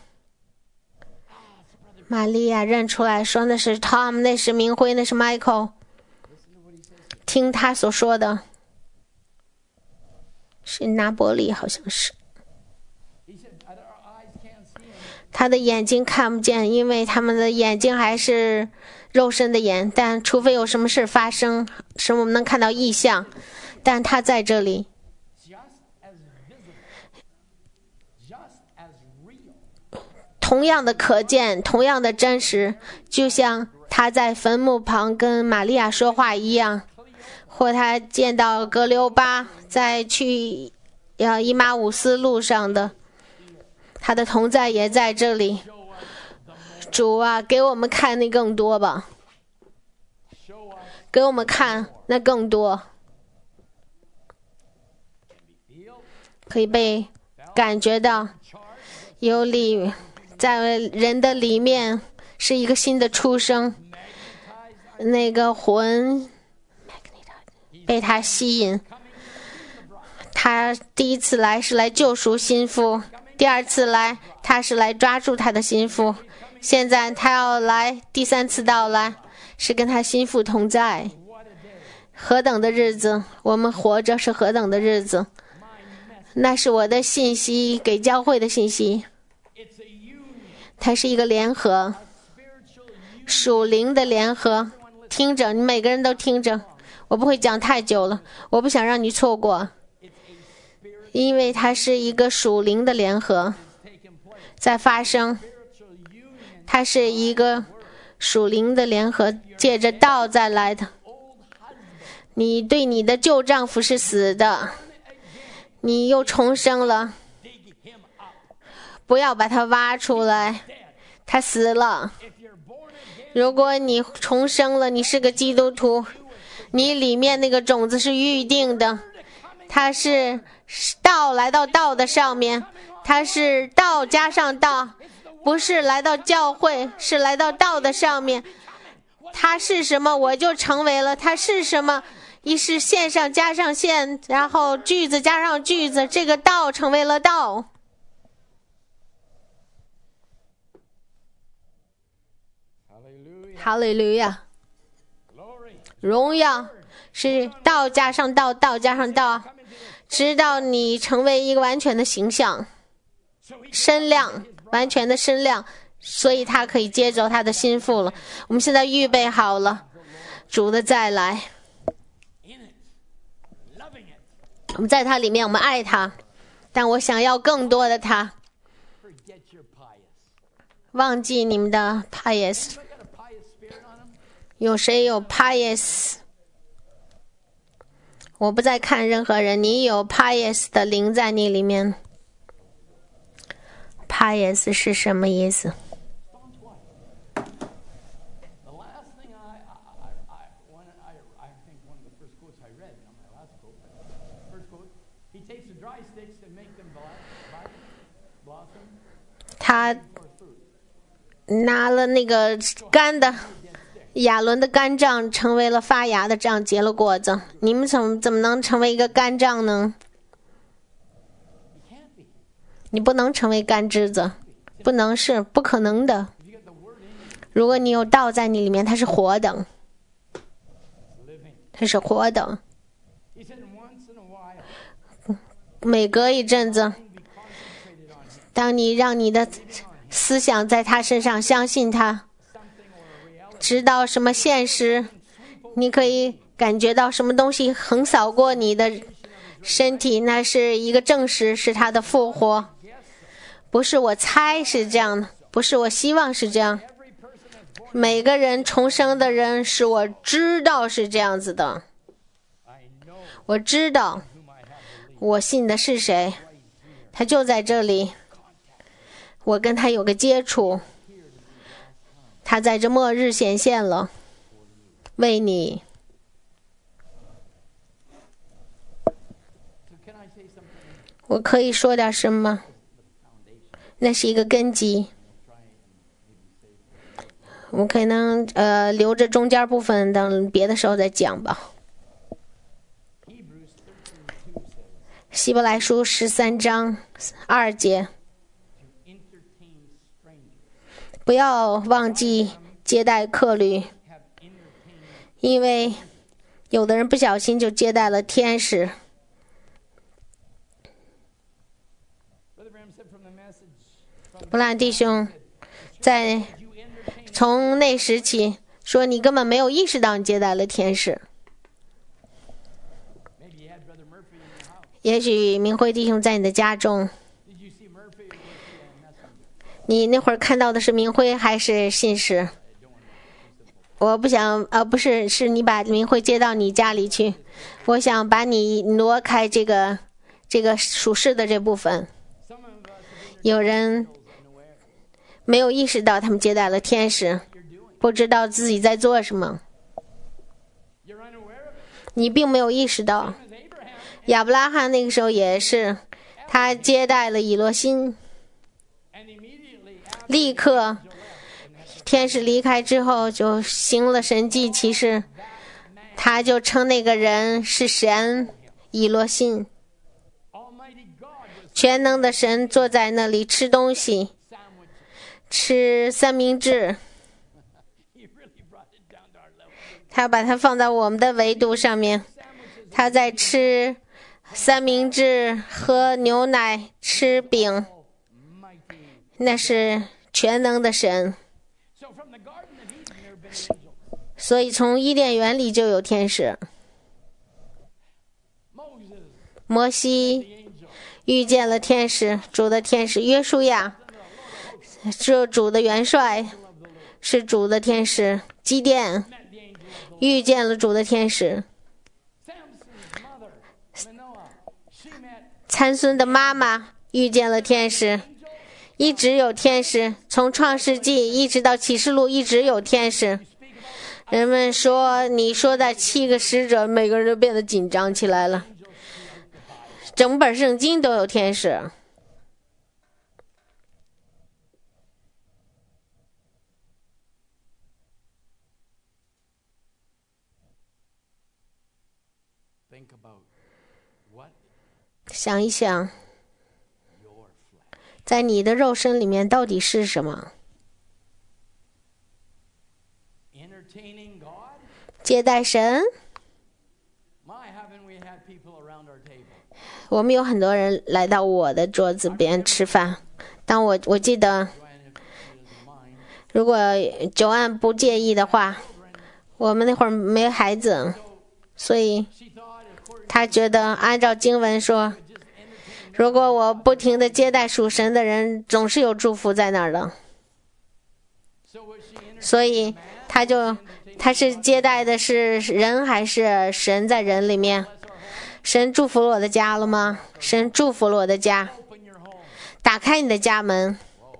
玛利亚认出来说那是 Tom， 那是明辉，那是 Michael。 听他所说的，是拿伯利，好像是他的眼睛看不见，因为他们的眼睛还是肉身的眼，但除非有什么事发生使我们能看到异象，但他在这里同样的可见，同样的真实，就像他在坟墓旁跟玛利亚说话一样，或他见到格留巴在去呃伊马乌斯路上的，他的同在也在这里。主啊，给我们看那更多吧，给我们看那更多，可以被感觉到有力在人的里面是一个新的出生，那个魂被他吸引。他第一次来是来救赎心腹，第二次来他是来抓住他的心腹，现在他要来第三次到来是跟他心腹同在。何等的日子，我们活着是何等的日子，那是我的信息，给教会的信息。它是一个联合，属灵的联合。听着，你每个人都听着，我不会讲太久了，我不想让你错过，因为它是一个属灵的联合在发生，它是一个属灵的联合，借着道再来的。你对你的旧丈夫是死的，你又重生了，不要把他挖出来，他死了。如果你重生了，你是个基督徒，你里面那个种子是预定的，它是道来到道的上面，它是道加上道，不是来到教会，是来到道的上面。它是什么我就成为了，它是什么一是线上加上线，然后句子加上句子，这个道成为了道。哈利路亚，荣耀是道加上道，道加上道，直到你成为一个完全的形象，身量，完全的身量，所以他可以接走他的心腹了。我们现在预备好了，主的再来，我们在他里面，我们爱他，但我想要更多的他。忘记你们的 pious， 有谁有 pious？ 我不再看任何人，你有 pious 的灵在你里面。pious 是什么意思？他拿了那个干的亚伦的干杖，成为了发芽的杖，结了果子。你们怎么怎么能成为一个干杖呢？你不能成为干枝子，不能，是不可能的。如果你有道在你里面，它是活的，它是活的。 每隔一阵子，当你让你的思想在他身上，相信他，知道什么现实，你可以感觉到什么东西横扫过你的身体，那是一个证实，是他的复活。不是我猜是这样的，不是我希望是这样。每个人重生的人是我知道是这样子的，我知道我信的是谁，他就在这里，我跟他有个接触，他在这末日显现了，为你。我可以说点什么？那是一个根基。我可能呃留着中间部分，等别的时候再讲吧。希伯来书十三章二节，不要忘记接待客旅，因为有的人不小心就接待了天使。布兰弟兄在从那时起说，你根本没有意识到你接待了天使。也许明辉弟兄在你的家中，你那会儿看到的是明辉还是信使？我不想，呃，不是，是你把明辉接到你家里去，我想把你挪开这个这个属世的这部分。有人没有意识到他们接待了天使，不知道自己在做什么。你并没有意识到。亚伯拉罕那个时候也是，他接待了以罗辛，立刻天使离开之后就行了神迹奇事，他就称那个人是神以罗辛。全能的神坐在那里吃东西，吃三明治，他把它放在我们的维度上面，他在吃三明治，喝牛奶，吃饼，那是全能的神。所以从伊甸园里就有天使。摩西遇见了天使，主的天使。约书亚是主的元帅，是主的天使。基甸遇见了主的天使。参孙的妈妈遇见了天使。一直有天使，从创世纪一直到启示录一直有天使。人们说你说的七个使者，每个人都变得紧张起来了。整本圣经都有天使。想一想，在你的肉身里面到底是什么？接待神。我们有很多人来到我的桌子边吃饭。当我我记得，如果九安不介意的话，我们那会儿没孩子，所以他觉得按照经文说，如果我不停地接待属神的人，总是有祝福在那儿的。所以他就他是接待的是人还是神在人里面？神祝福了我的家了吗？神祝福了我的家。打开你的家门。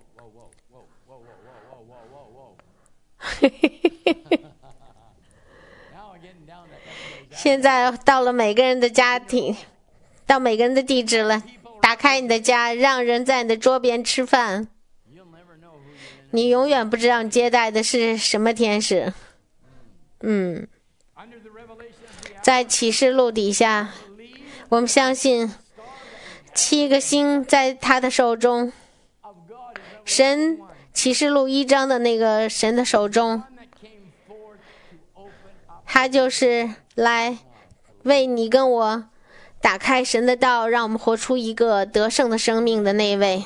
现在到了每个人的家庭，到每个人的地址了。打开你的家，让人在你的桌边吃饭。你永远不知道你接待的是什么天使。嗯，在启示录底下，我们相信七个星在他的手中。神启示录一章的那个神的手中，他就是来为你跟我打开神的道，让我们活出一个得胜的生命的那位。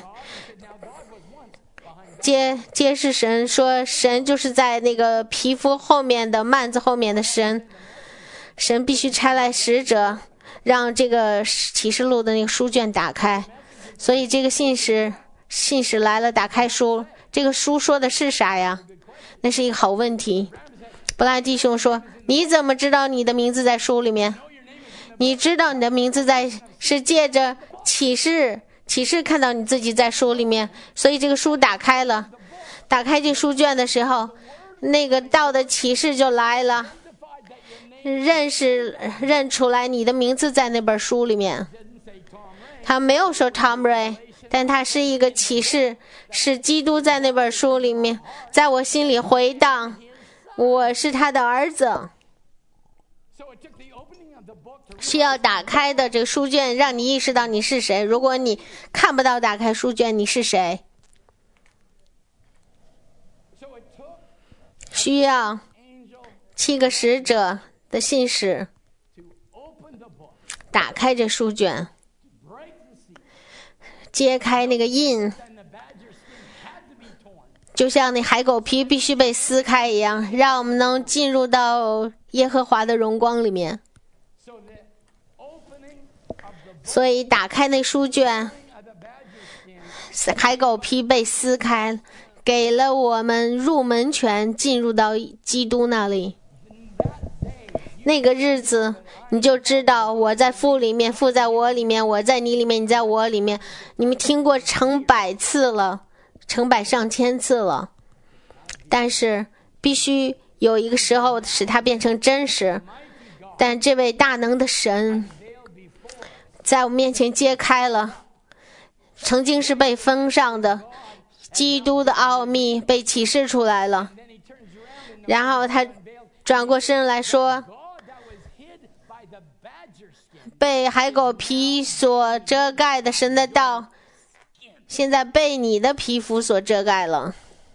揭揭示神说，神就是在那个皮肤后面的幔子后面的神。神必须差来使者，让这个启示录的那个书卷打开。所以这个信使信使来了，打开书，这个书说的是啥呀？那是一个好问题。布拉弟兄说，你怎么知道你的名字在书里面？你知道你的名字在是借着启示启示看到你自己在书里面，所以这个书打开了。打开这书卷的时候，那个道的启示就来了，认识认出来你的名字在那本书里面。他没有说 Tom Ray， 但他是一个启示，是基督在那本书里面，在我心里回荡，我是他的儿子。需要打开的这个书卷，让你意识到你是谁。如果你看不到打开书卷，你是谁？需要七个使者的信使打开这书卷，揭开那个印，就像那海狗皮必须被撕开一样，让我们能进入到耶和华的荣光里面。所以打开那书卷，海狗皮被撕开，给了我们入门权，进入到基督那里。那个日子你就知道，我在父里面，父在我里面，我在你里面，你在我里面。你们听过成百次了，成百上千次了，但是必须有一个时候使它变成真实。但这位大能的神在我面前揭开了，曾经是被封上的基督的奥秘被启示出来了。然后他转过身来说，被海狗皮所遮盖的神的道，现在被你的皮肤所遮盖了。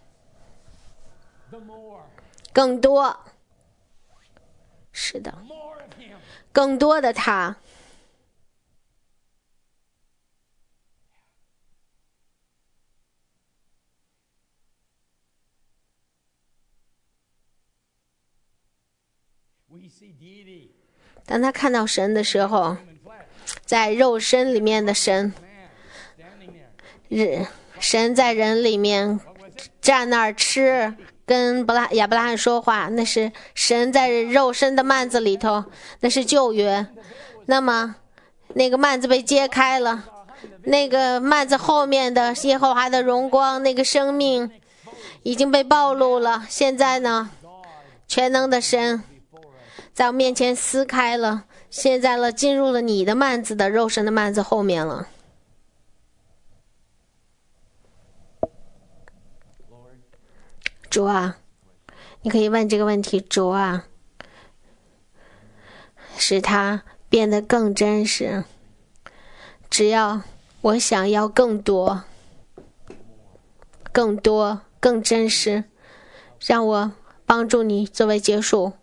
更多，是的，更多的他。当他看到神的时候，在肉身里面的神，神在人里面站那儿吃，跟布拉亚伯拉罕说话，那是神在肉身的幔子里头，那是旧约。那么那个幔子被揭开了，那个幔子后面的耶和华的荣光，那个生命已经被暴露了。现在呢，全能的神在我面前撕开了，现在了进入了你的幔子的肉身的幔子后面了。主啊，你可以问这个问题，主啊，使它变得更真实。只要我想要更多更多更真实，让我帮助你作为结束。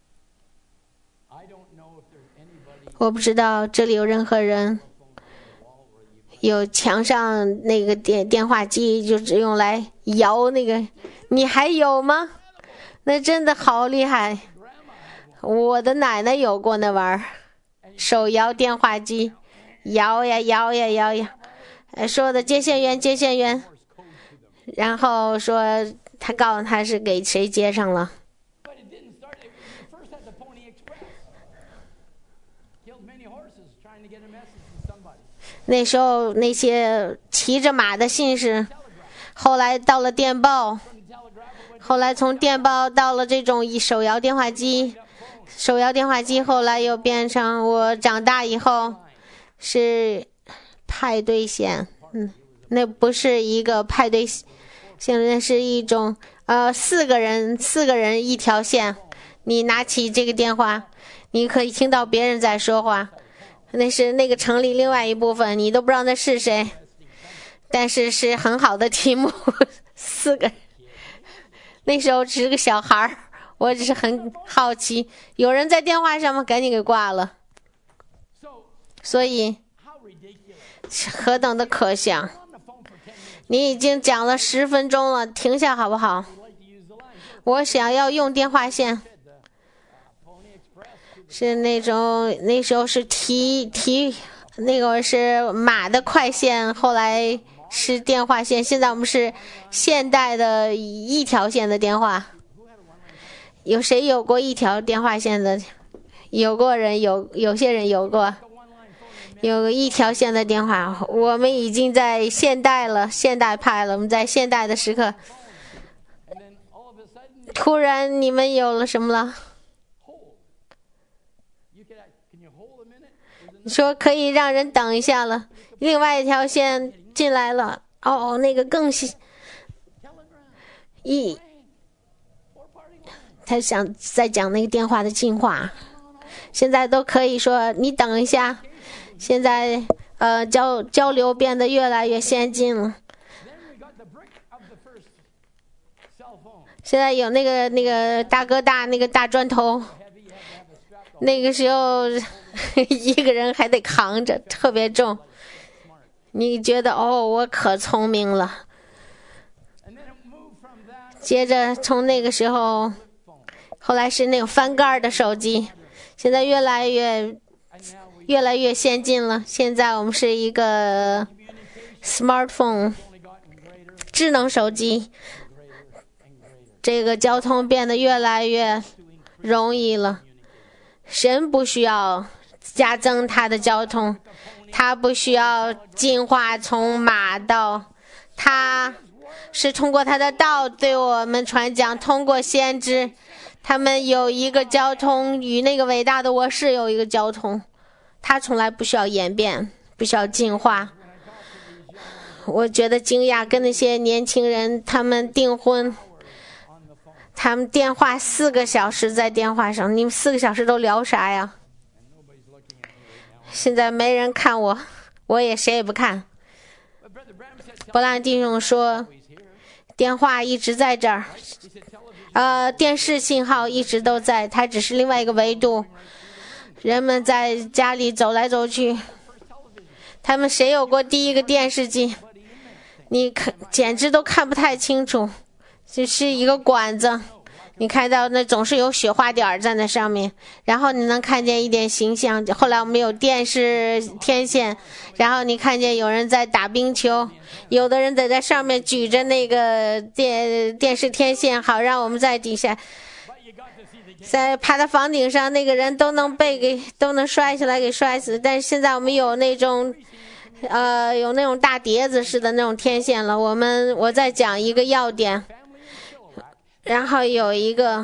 我不知道这里有任何人有墙上那个电电话机，就只用来摇那个，你还有吗？那真的好厉害。我的奶奶有过那玩意儿，手摇电话机，摇呀摇呀摇呀，说的接线员接线员，然后说他告诉他是给谁接上了。那时候那些骑着马的信使，后来到了电报，后来从电报到了这种手摇电话机，手摇电话机后来又变成我长大以后是派对线，嗯，那不是一个派对线，那是一种呃四个人四个人一条线，你拿起这个电话，你可以听到别人在说话。那是那个城里另外一部分，你都不知道那是谁，但是是很好的题目。四个人，那时候只是个小孩，我只是很好奇，有人在电话上吗？赶紧给挂了。 所以 How ridiculous. 何等的可笑！ On the phone for ten minutes. 你已经讲了十分钟了，停下好不好？ I'd like to use the line. 我想要用电话线， Said the uh, Pony Express to the 是那种那时候是提提那个是马的快线，后来是电话线，现在我们是现代的一条线的电话。有谁有过一条电话线的？有过人有，有些人有过。 one line phone. 有一条线的电话，我们已经在现代了，现代派了。我们在现代的时刻， And then all of a sudden, 突然你们有了什么了？ hold. You can, can you hold a minute? There's 你说可以让人等一下了，另外一条线进来了。哦，那个更是 a telegram. 一， Four party line. 他想在讲那个电话的进化，现在都可以说你等一下。现在呃交交流变得越来越先进了。 Then we got the brick of the first cell phone. 现在有那个那个大哥大那个大砖头， Heavy, you had to have a strap. 那个时候一个人还得扛着，特别重。你觉得哦，我可聪明了。 And then it moved from that 接着从那个时候， phone. 后来是那种翻盖儿的手机，现在越来越 And now we 越来越先进了。现在我们是一个 smartphone only gotten greater, 智能手机， greater, and greater. 这个交通变得越来越容易了。神不需要加增他的交通，他不需要进化从马到，他是通过他的道对我们传讲，通过先知，他们有一个交通，与那个伟大的我是有一个交通，他从来不需要演变，不需要进化。我觉得惊讶，跟那些年轻人他们订婚，他们电话四个小时在电话上，你们四个小时都聊啥呀？现在没人看我，我也谁也不看。 But Brother Branham said, 伯兰弟兄说， he's here. 电话一直在这儿， He said, television. 呃，电视信号一直都在，它只是另外一个维度。人们在家里走来走去，他们谁有过第一个电视机？你看，简直都看不太清楚，只是一个管子。你看到那总是有雪花点儿在那上面，然后你能看见一点形象。后来我们有电视天线，然后你看见有人在打冰球，有的人在在上面举着那个电电视天线，好让我们在底下， But you got to see the game. 在爬到房顶上，那个人都能被给都能摔下来给摔死。但是现在我们有那种。呃，有那种大碟子似的那种天线了。我们我再讲一个要点，然后有一个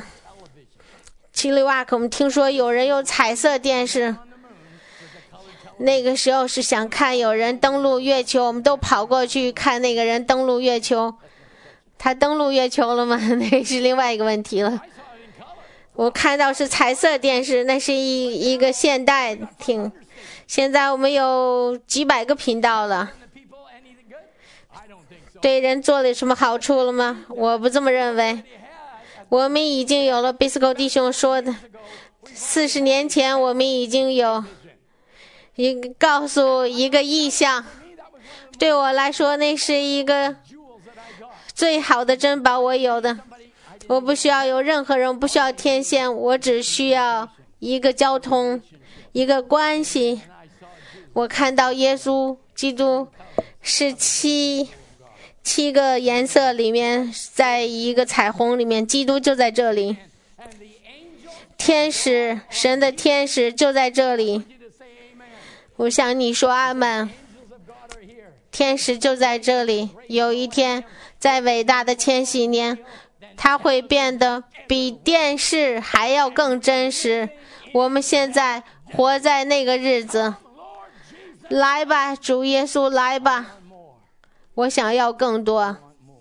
Chilliwack， 我们听说有人有彩色电视。那个时候是想看有人登陆月球，我们都跑过去看那个人登陆月球。他登陆月球了吗？那是另外一个问题了。我看到是彩色电视，那是一一个现代听。现在我们有几百个频道了， The people, anything good? I don't think so. 对人做了什么好处了吗？我不这么认为。我们已经有了 Bisco 弟兄说的，四十年前我们已经有一个告诉一个意向，对我来说那是一个最好的珍宝，我有的。我不需要有任何人，不需要天线，我只需要一个交通，一个关系。我看到耶稣基督是七七个颜色里面，在一个彩虹里面，基督就在这里。天使，神的天使就在这里。我想你说阿们。天使就在这里。有一天，在伟大的千禧年，它会变得比电视还要更真实。我们现在活在那个日子。来吧，主耶稣，来吧！我想要更多。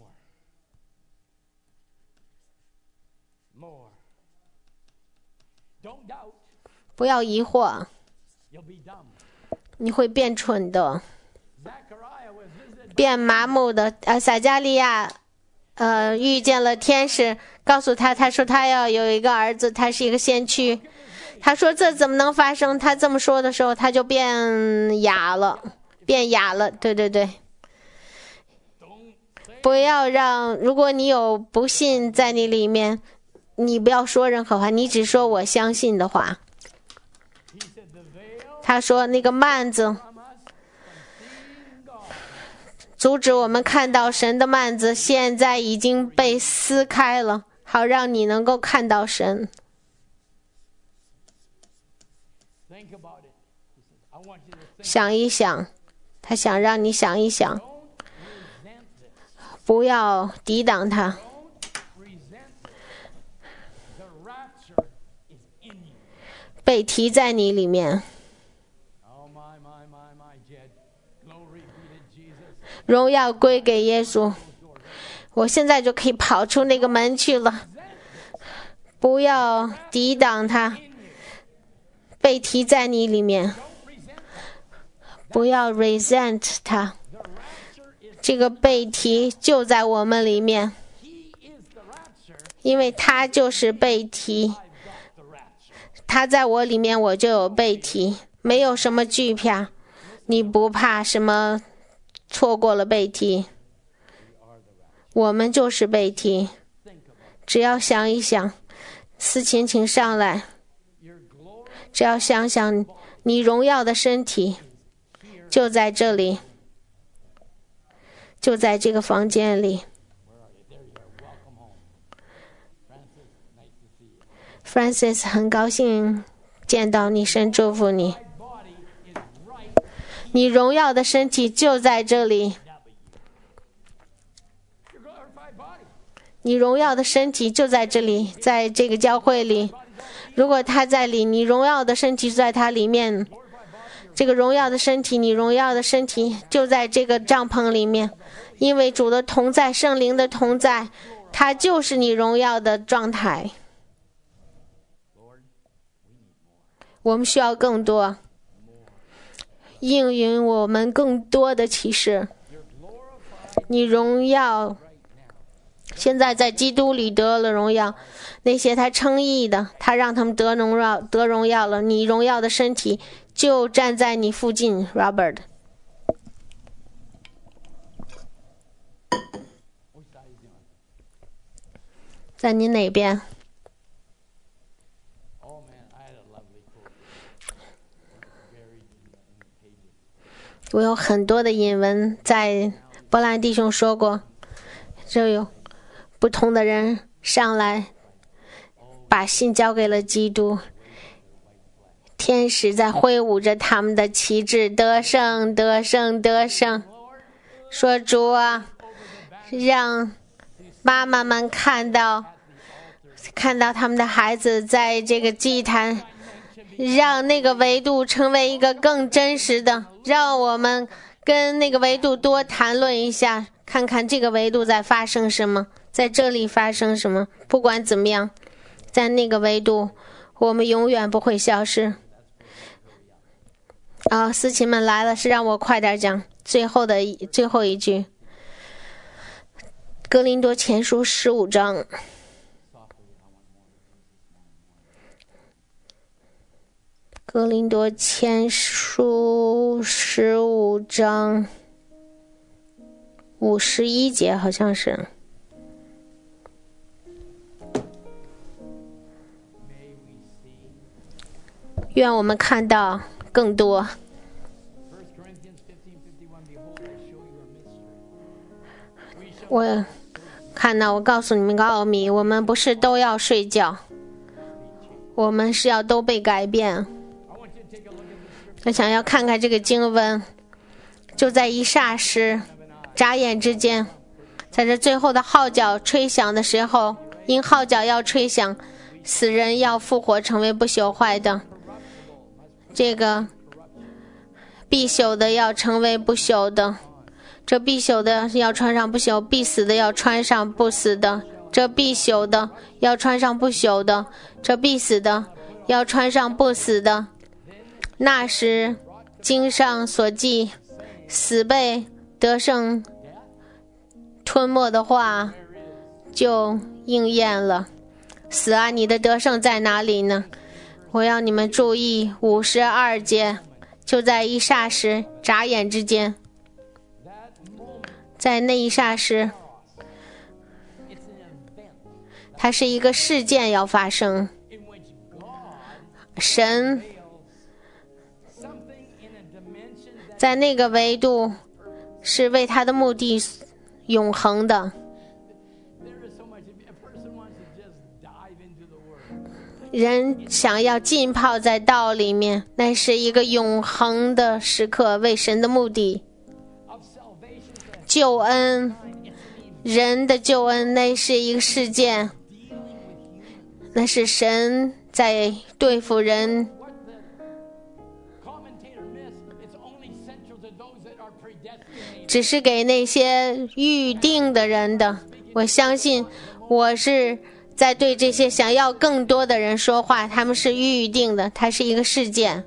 More. Don't doubt. 不要疑惑， You'll be dumb. 你会变蠢的， Zechariah was visited 变麻木的。呃，撒加利亚，呃，遇见了天使，告诉他，他说他要有一个儿子，他是一个先驱。 他说这怎么能发生？他这么说的时候，他就变哑了，变哑了。对对对，不要让，如果你有不信在你里面，你不要说任何话，你只说我相信的话。他说那个幔子阻止我们看到神的幔子现在已经被撕开了，好让你能够看到神。想一想，他想让你想一想，不要抵挡他。被提在你里面，荣耀归给耶稣。我现在就可以跑出那个门去了，不要抵挡他，被提在你里面，不要 resent 他，这个被提就在我们里面，因为他就是被提，他在我里面，我就有被提，没有什么惧怕，你不怕什么错过了被提，我们就是被提。只要想一想，思琴请上来，只要想想你荣耀的身体就在这里，就在这个房间里。Francis 很高兴见到你，神祝福你。你荣耀的身体就在这里，你荣耀的身体就在这里，在这个教会里。如果他在里，你荣耀的身体就在他里面，这个荣耀的身体，你荣耀的身体就在这个帐篷里面，因为主的同在，圣灵的同在，他就是你荣耀的状态。我们需要更多，应允我们更多的启示。你荣耀现在在基督里得了荣耀，那些他称义的，他让他们得荣耀，得荣耀了。你荣耀的身体就站在你附近 Robert， 在你哪边？我有很多的引文，在波兰弟兄说过，就有不同的人上来把信交给了基督，天使在挥舞着他们的旗帜，得胜得胜得胜，说主啊，让妈妈们看到看到他们的孩子在这个祭坛，让那个维度成为一个更真实的，让我们跟那个维度多谈论一下，看看这个维度在发生什么，在这里发生什么。不管怎么样，在那个维度我们永远不会消失。啊，司琴们来了，是让我快点讲最后的最后一句，哥林多前书十五章。哥林多前书十五章五十一节，好像是。愿我们看到更多。我看到，我告诉你们个奥秘，我们不是都要睡觉，我们是要都被改变。我想要看看这个经文，就在一霎时眨眼之间，在这最后的号角吹响的时候，因号角要吹响，死人要复活成为不朽坏的，这个必朽的要成为不朽的，这必朽的要穿上不朽，必死的要穿上不死的，这必朽的要穿上不朽的，这必死的要穿上不死的。那时经上所记死被得胜吞没的话就应验了。死啊，你的得胜在哪里呢？ 我要你们注意五十二节，就在一霎时，眨眼之间，在那一霎时，它是一个事件要发生。神在那个维度是为他的目的永恒的。人想要浸泡在道里面，那是一个永恒的时刻，为神的目的。救恩，人的救恩，那是一个事件，那是神在对付人。只是给那些预定的人的。我相信我是在对这些想要更多的人说话，他们是预定的，它是一个事件。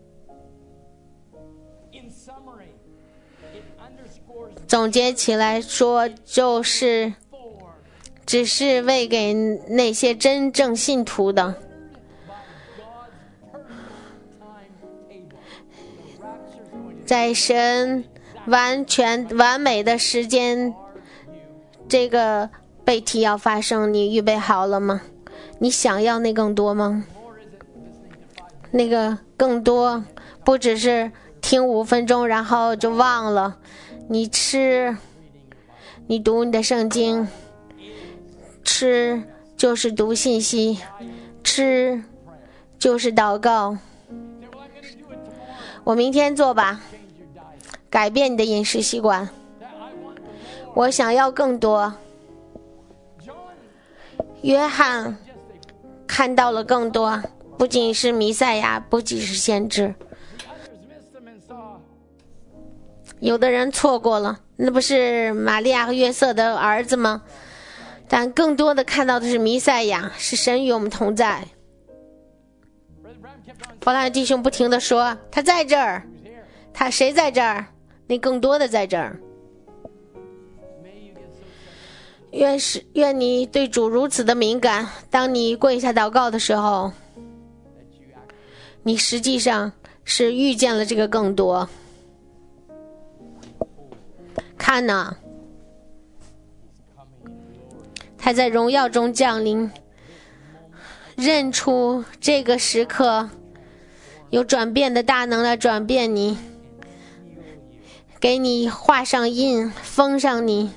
总结起来说，就是只是为给那些真正信徒的。在神完全完美的时间，这个被提要发生，你预备好了吗？你想要那更多吗？那个更多不只是听五分钟然后就忘了，你吃，你读你的圣经，吃就是读信息，吃就是祷告。我明天做吧，改变你的饮食习惯。我想要更多。约翰看到了更多，不仅是弥赛亚，不仅是先知。有的人错过了，那不是玛利亚和约瑟的儿子吗？但更多的看到的是弥赛亚，是神与我们同在。弗兰弟兄不停地说，他在这儿，他谁在这儿？那更多的在这儿。愿是愿你对主如此的敏感，当你跪下祷告的时候，你实际上是遇见了这个更多。看哪，他在荣耀中降临，认出这个时刻有转变的大能来转变你，给你画上印，封上你。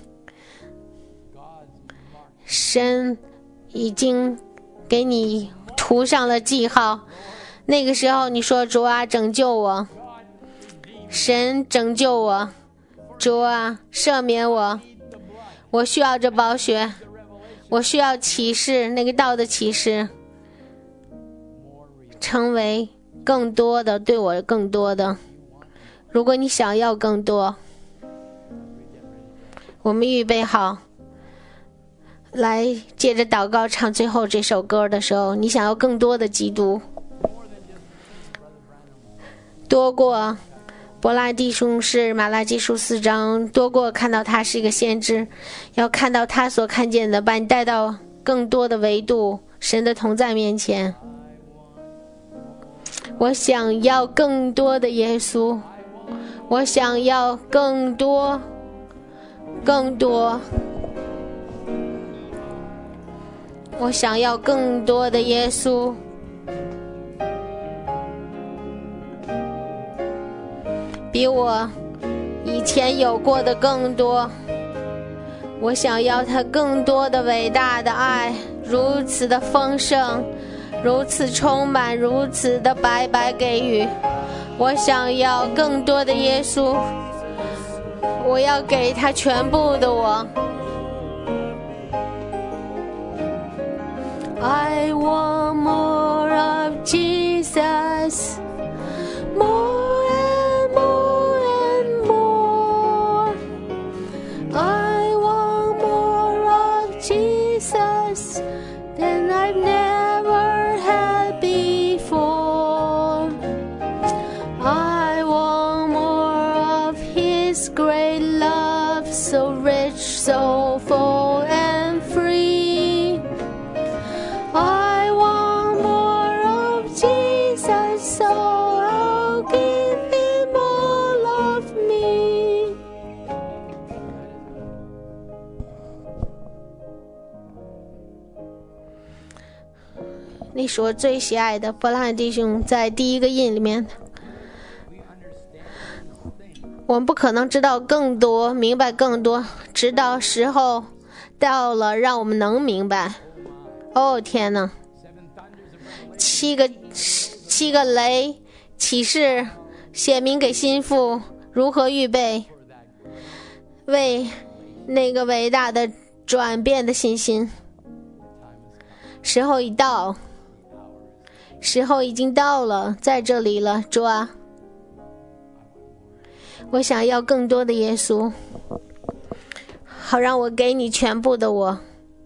神已经给你涂上了记号，那个时候你说，主啊，拯救我，神拯救我，主啊，赦免我，我需要这宝血，我需要启示，那个道的启示，成为更多的，对我更多的。如果你想要更多，我们预备好来借着祷告唱最后这首歌的时候，你想要更多的基督，多过伯拉弟兄是马拉基书四章，多过看到他是一个先知，要看到他所看见的，把你带到更多的维度，神的同在面前。我想要更多的耶稣，我想要更多更多，我想要更多的耶稣。比我以前有过的更多，我想要他更多的伟大的爱，如此的丰盛，如此充满，如此的白白给予。我想要更多的耶稣，我要给他全部的我。I want more of Jesus, more and more and more. I want more of Jesus than I've never had before. I want more of His great love, so rich, so full and free. I want 那是我最喜爱的。伯拉罕弟兄在第一个印里面，我们不可能知道更多，明白更多，直到时候到了，让我们能明白。哦天哪！七个七个雷启示写明给心腹如何预备为那个伟大的转变的信心。时候已到，时候已经到了，在这里了，主啊，我想要更多的耶稣，好让我给你全部的我。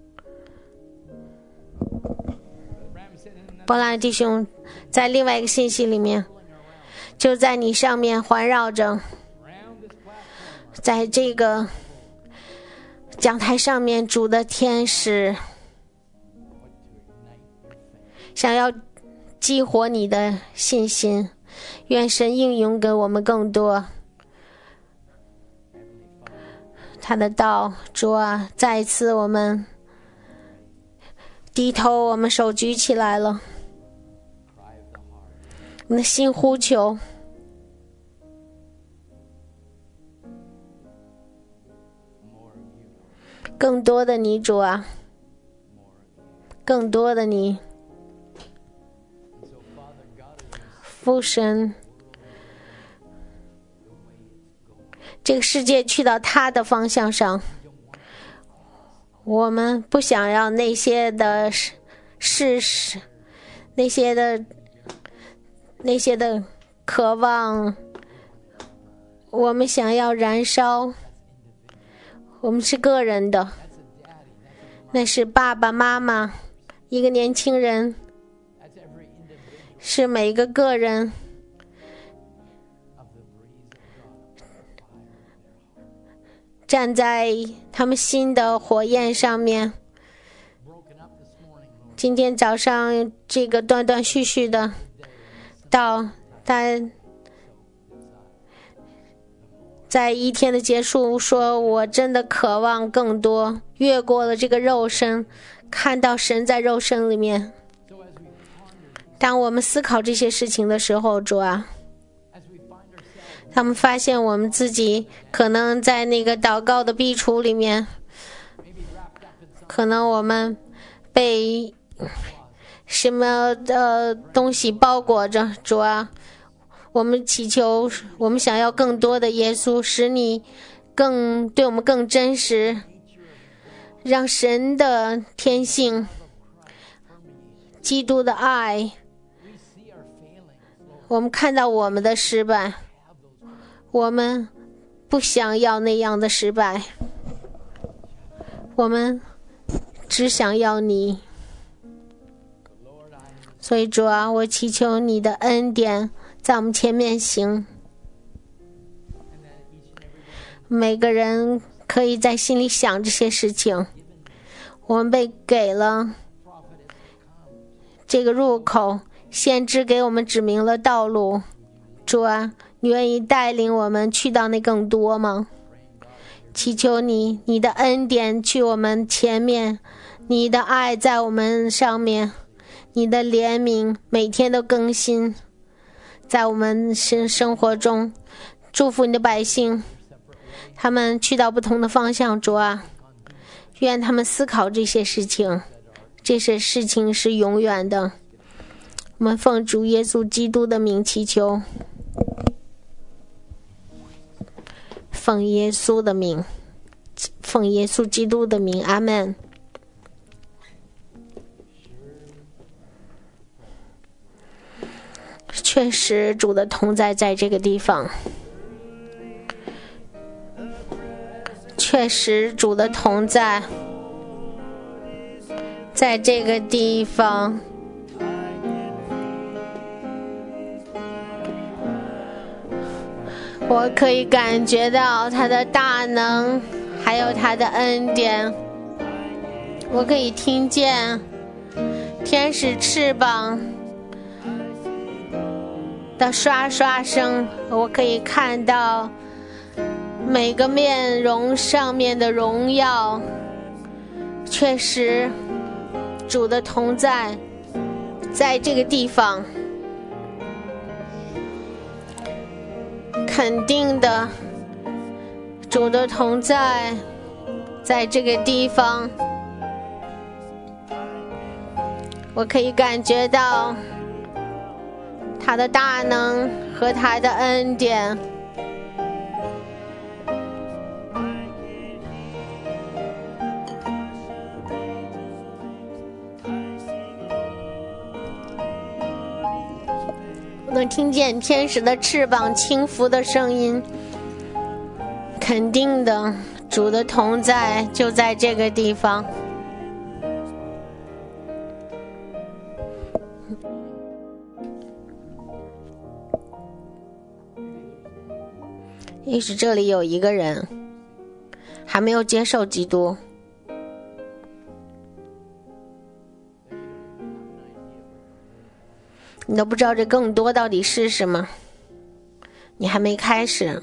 伯拉弟兄在另外一个信息里面，就在你上面环绕着，在这个讲台上面主的天使想要激活你的信心，愿神应用给我们更多他的道。主啊，再一次我们低头，我们手举起来了，我们的心呼求，更多的你，主啊，更多的你。父神，这个世界去到他的方向上，我们不想要那些的事实，那些的那些的渴望，我们想要燃烧。我们是个人的，那是爸爸妈妈，一个年轻人，是每一个个人站在他们心的火焰上面。今天早上这个断断续续的到他在一天的结束说，我真的渴望更多，越过了这个肉身，看到神在肉身里面。当我们思考这些事情的时候，主啊，他们发现我们自己可能在那个祷告的壁橱里面，可能我们被什么的东西包裹着。主啊，我们祈求，我们想要更多的耶稣，使你更对我们更真实，让神的天性，基督的爱，我们看到我们的失败，我们不想要那样的失败，我们只想要你。所以主啊，我祈求你的恩典在我们前面行，每个人可以在心里想这些事情。我们被给了这个入口，先知给我们指明了道路。主啊，你愿意带领我们去到那更多吗？祈求你，你的恩典去我们前面，你的爱在我们上面，你的怜悯每天都更新在我们生生活中。祝福你的百姓，他们去到不同的方向。主啊，愿他们思考这些事情，这些事情是永远的。我们奉主耶稣基督的名祈求，奉耶稣的名，奉耶稣基督的名，阿们。确实主的同在在这个地方，确实主的同在在这个地方。我可以感觉到他的大能，还有他的恩典。我可以听见天使翅膀的刷刷声，我可以看到每个面容上面的荣耀。确实主的同在在这个地方，肯定的，主的同在，在这个地方，我可以感觉到他的大能和他的恩典。能听见天使的翅膀轻拂的声音，肯定的，主的同在就在这个地方。也许这里有一个人还没有接受基督，你都不知道这更多到底是什么，你还没开始，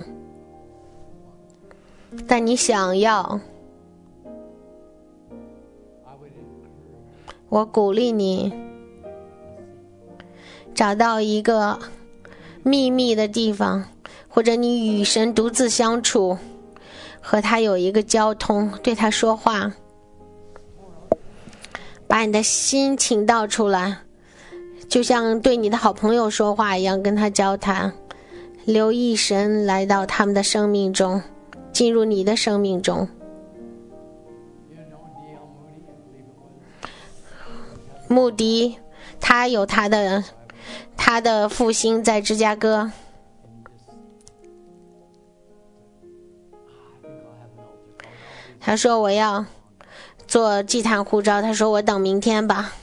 但你想要，我鼓励你找到一个秘密的地方，或者你与神独自相处，和他有一个交通，对他说话，把你的心情倒出来，就像对你的好朋友说话一样，跟他交谈，留意神来到他们的生命中，进入你的生命中。穆迪他有他的他的复兴在芝加哥，他说我要做祭坛护照，他说我等明天吧。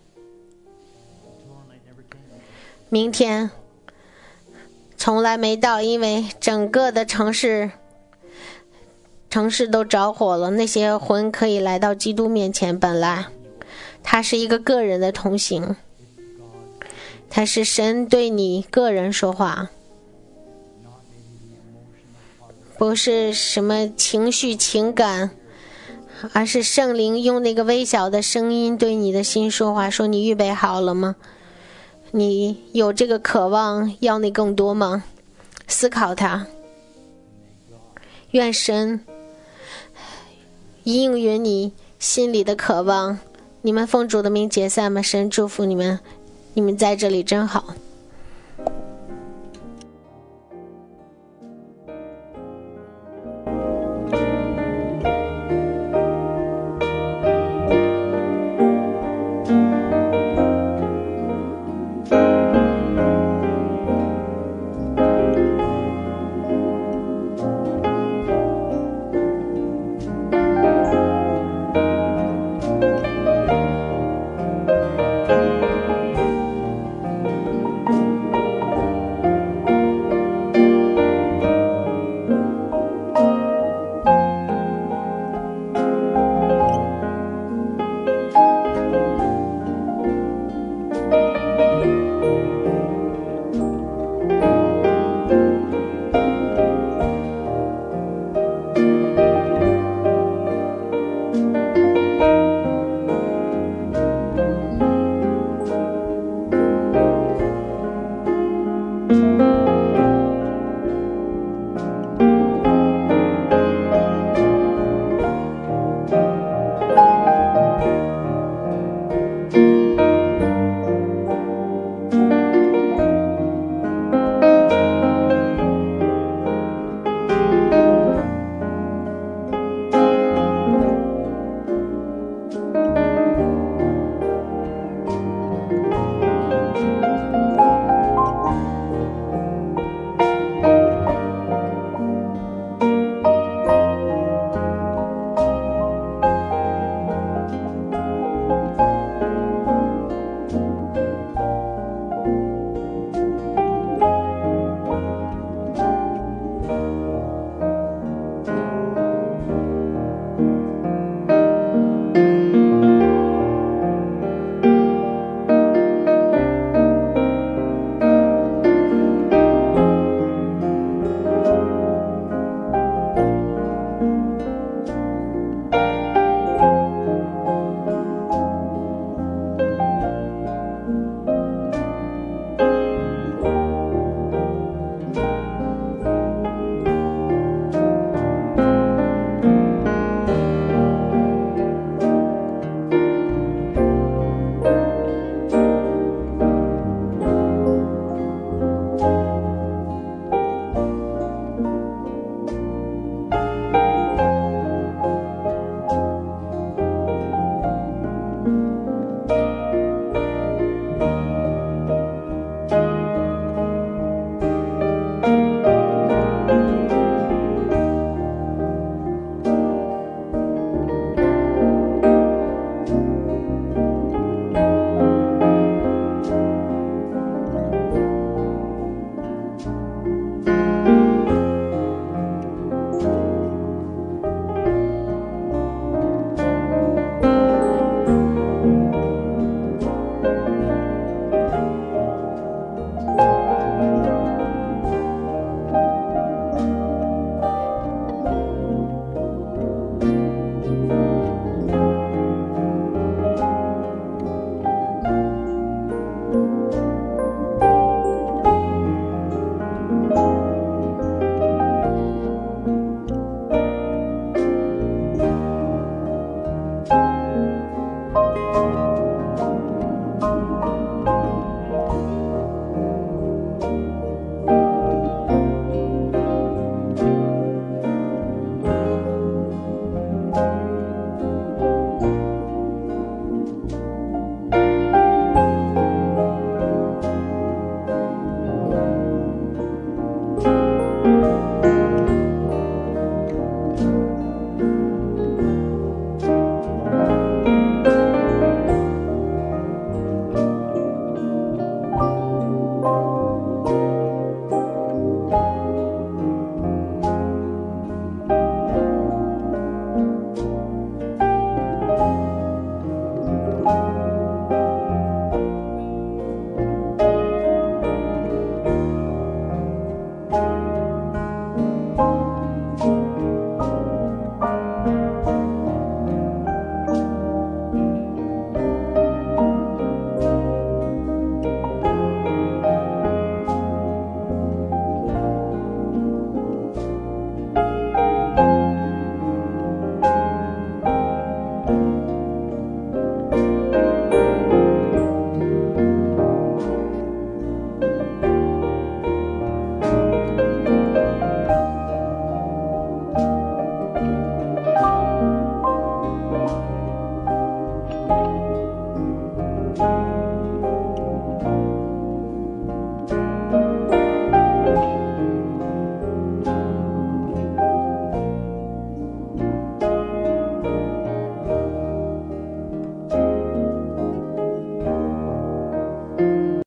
明天从来没到，因为整个的城市城市都着火了，那些魂可以来到基督面前。本来它是一个个人的同行，它是神对你个人说话，不是什么情绪情感，而是圣灵用那个微小的声音对你的心说话，说你预备好了吗？你有这个渴望要那更多吗？思考它，愿神应允你心里的渴望。你们奉主的名解散吧，神祝福你们，你们在这里真好。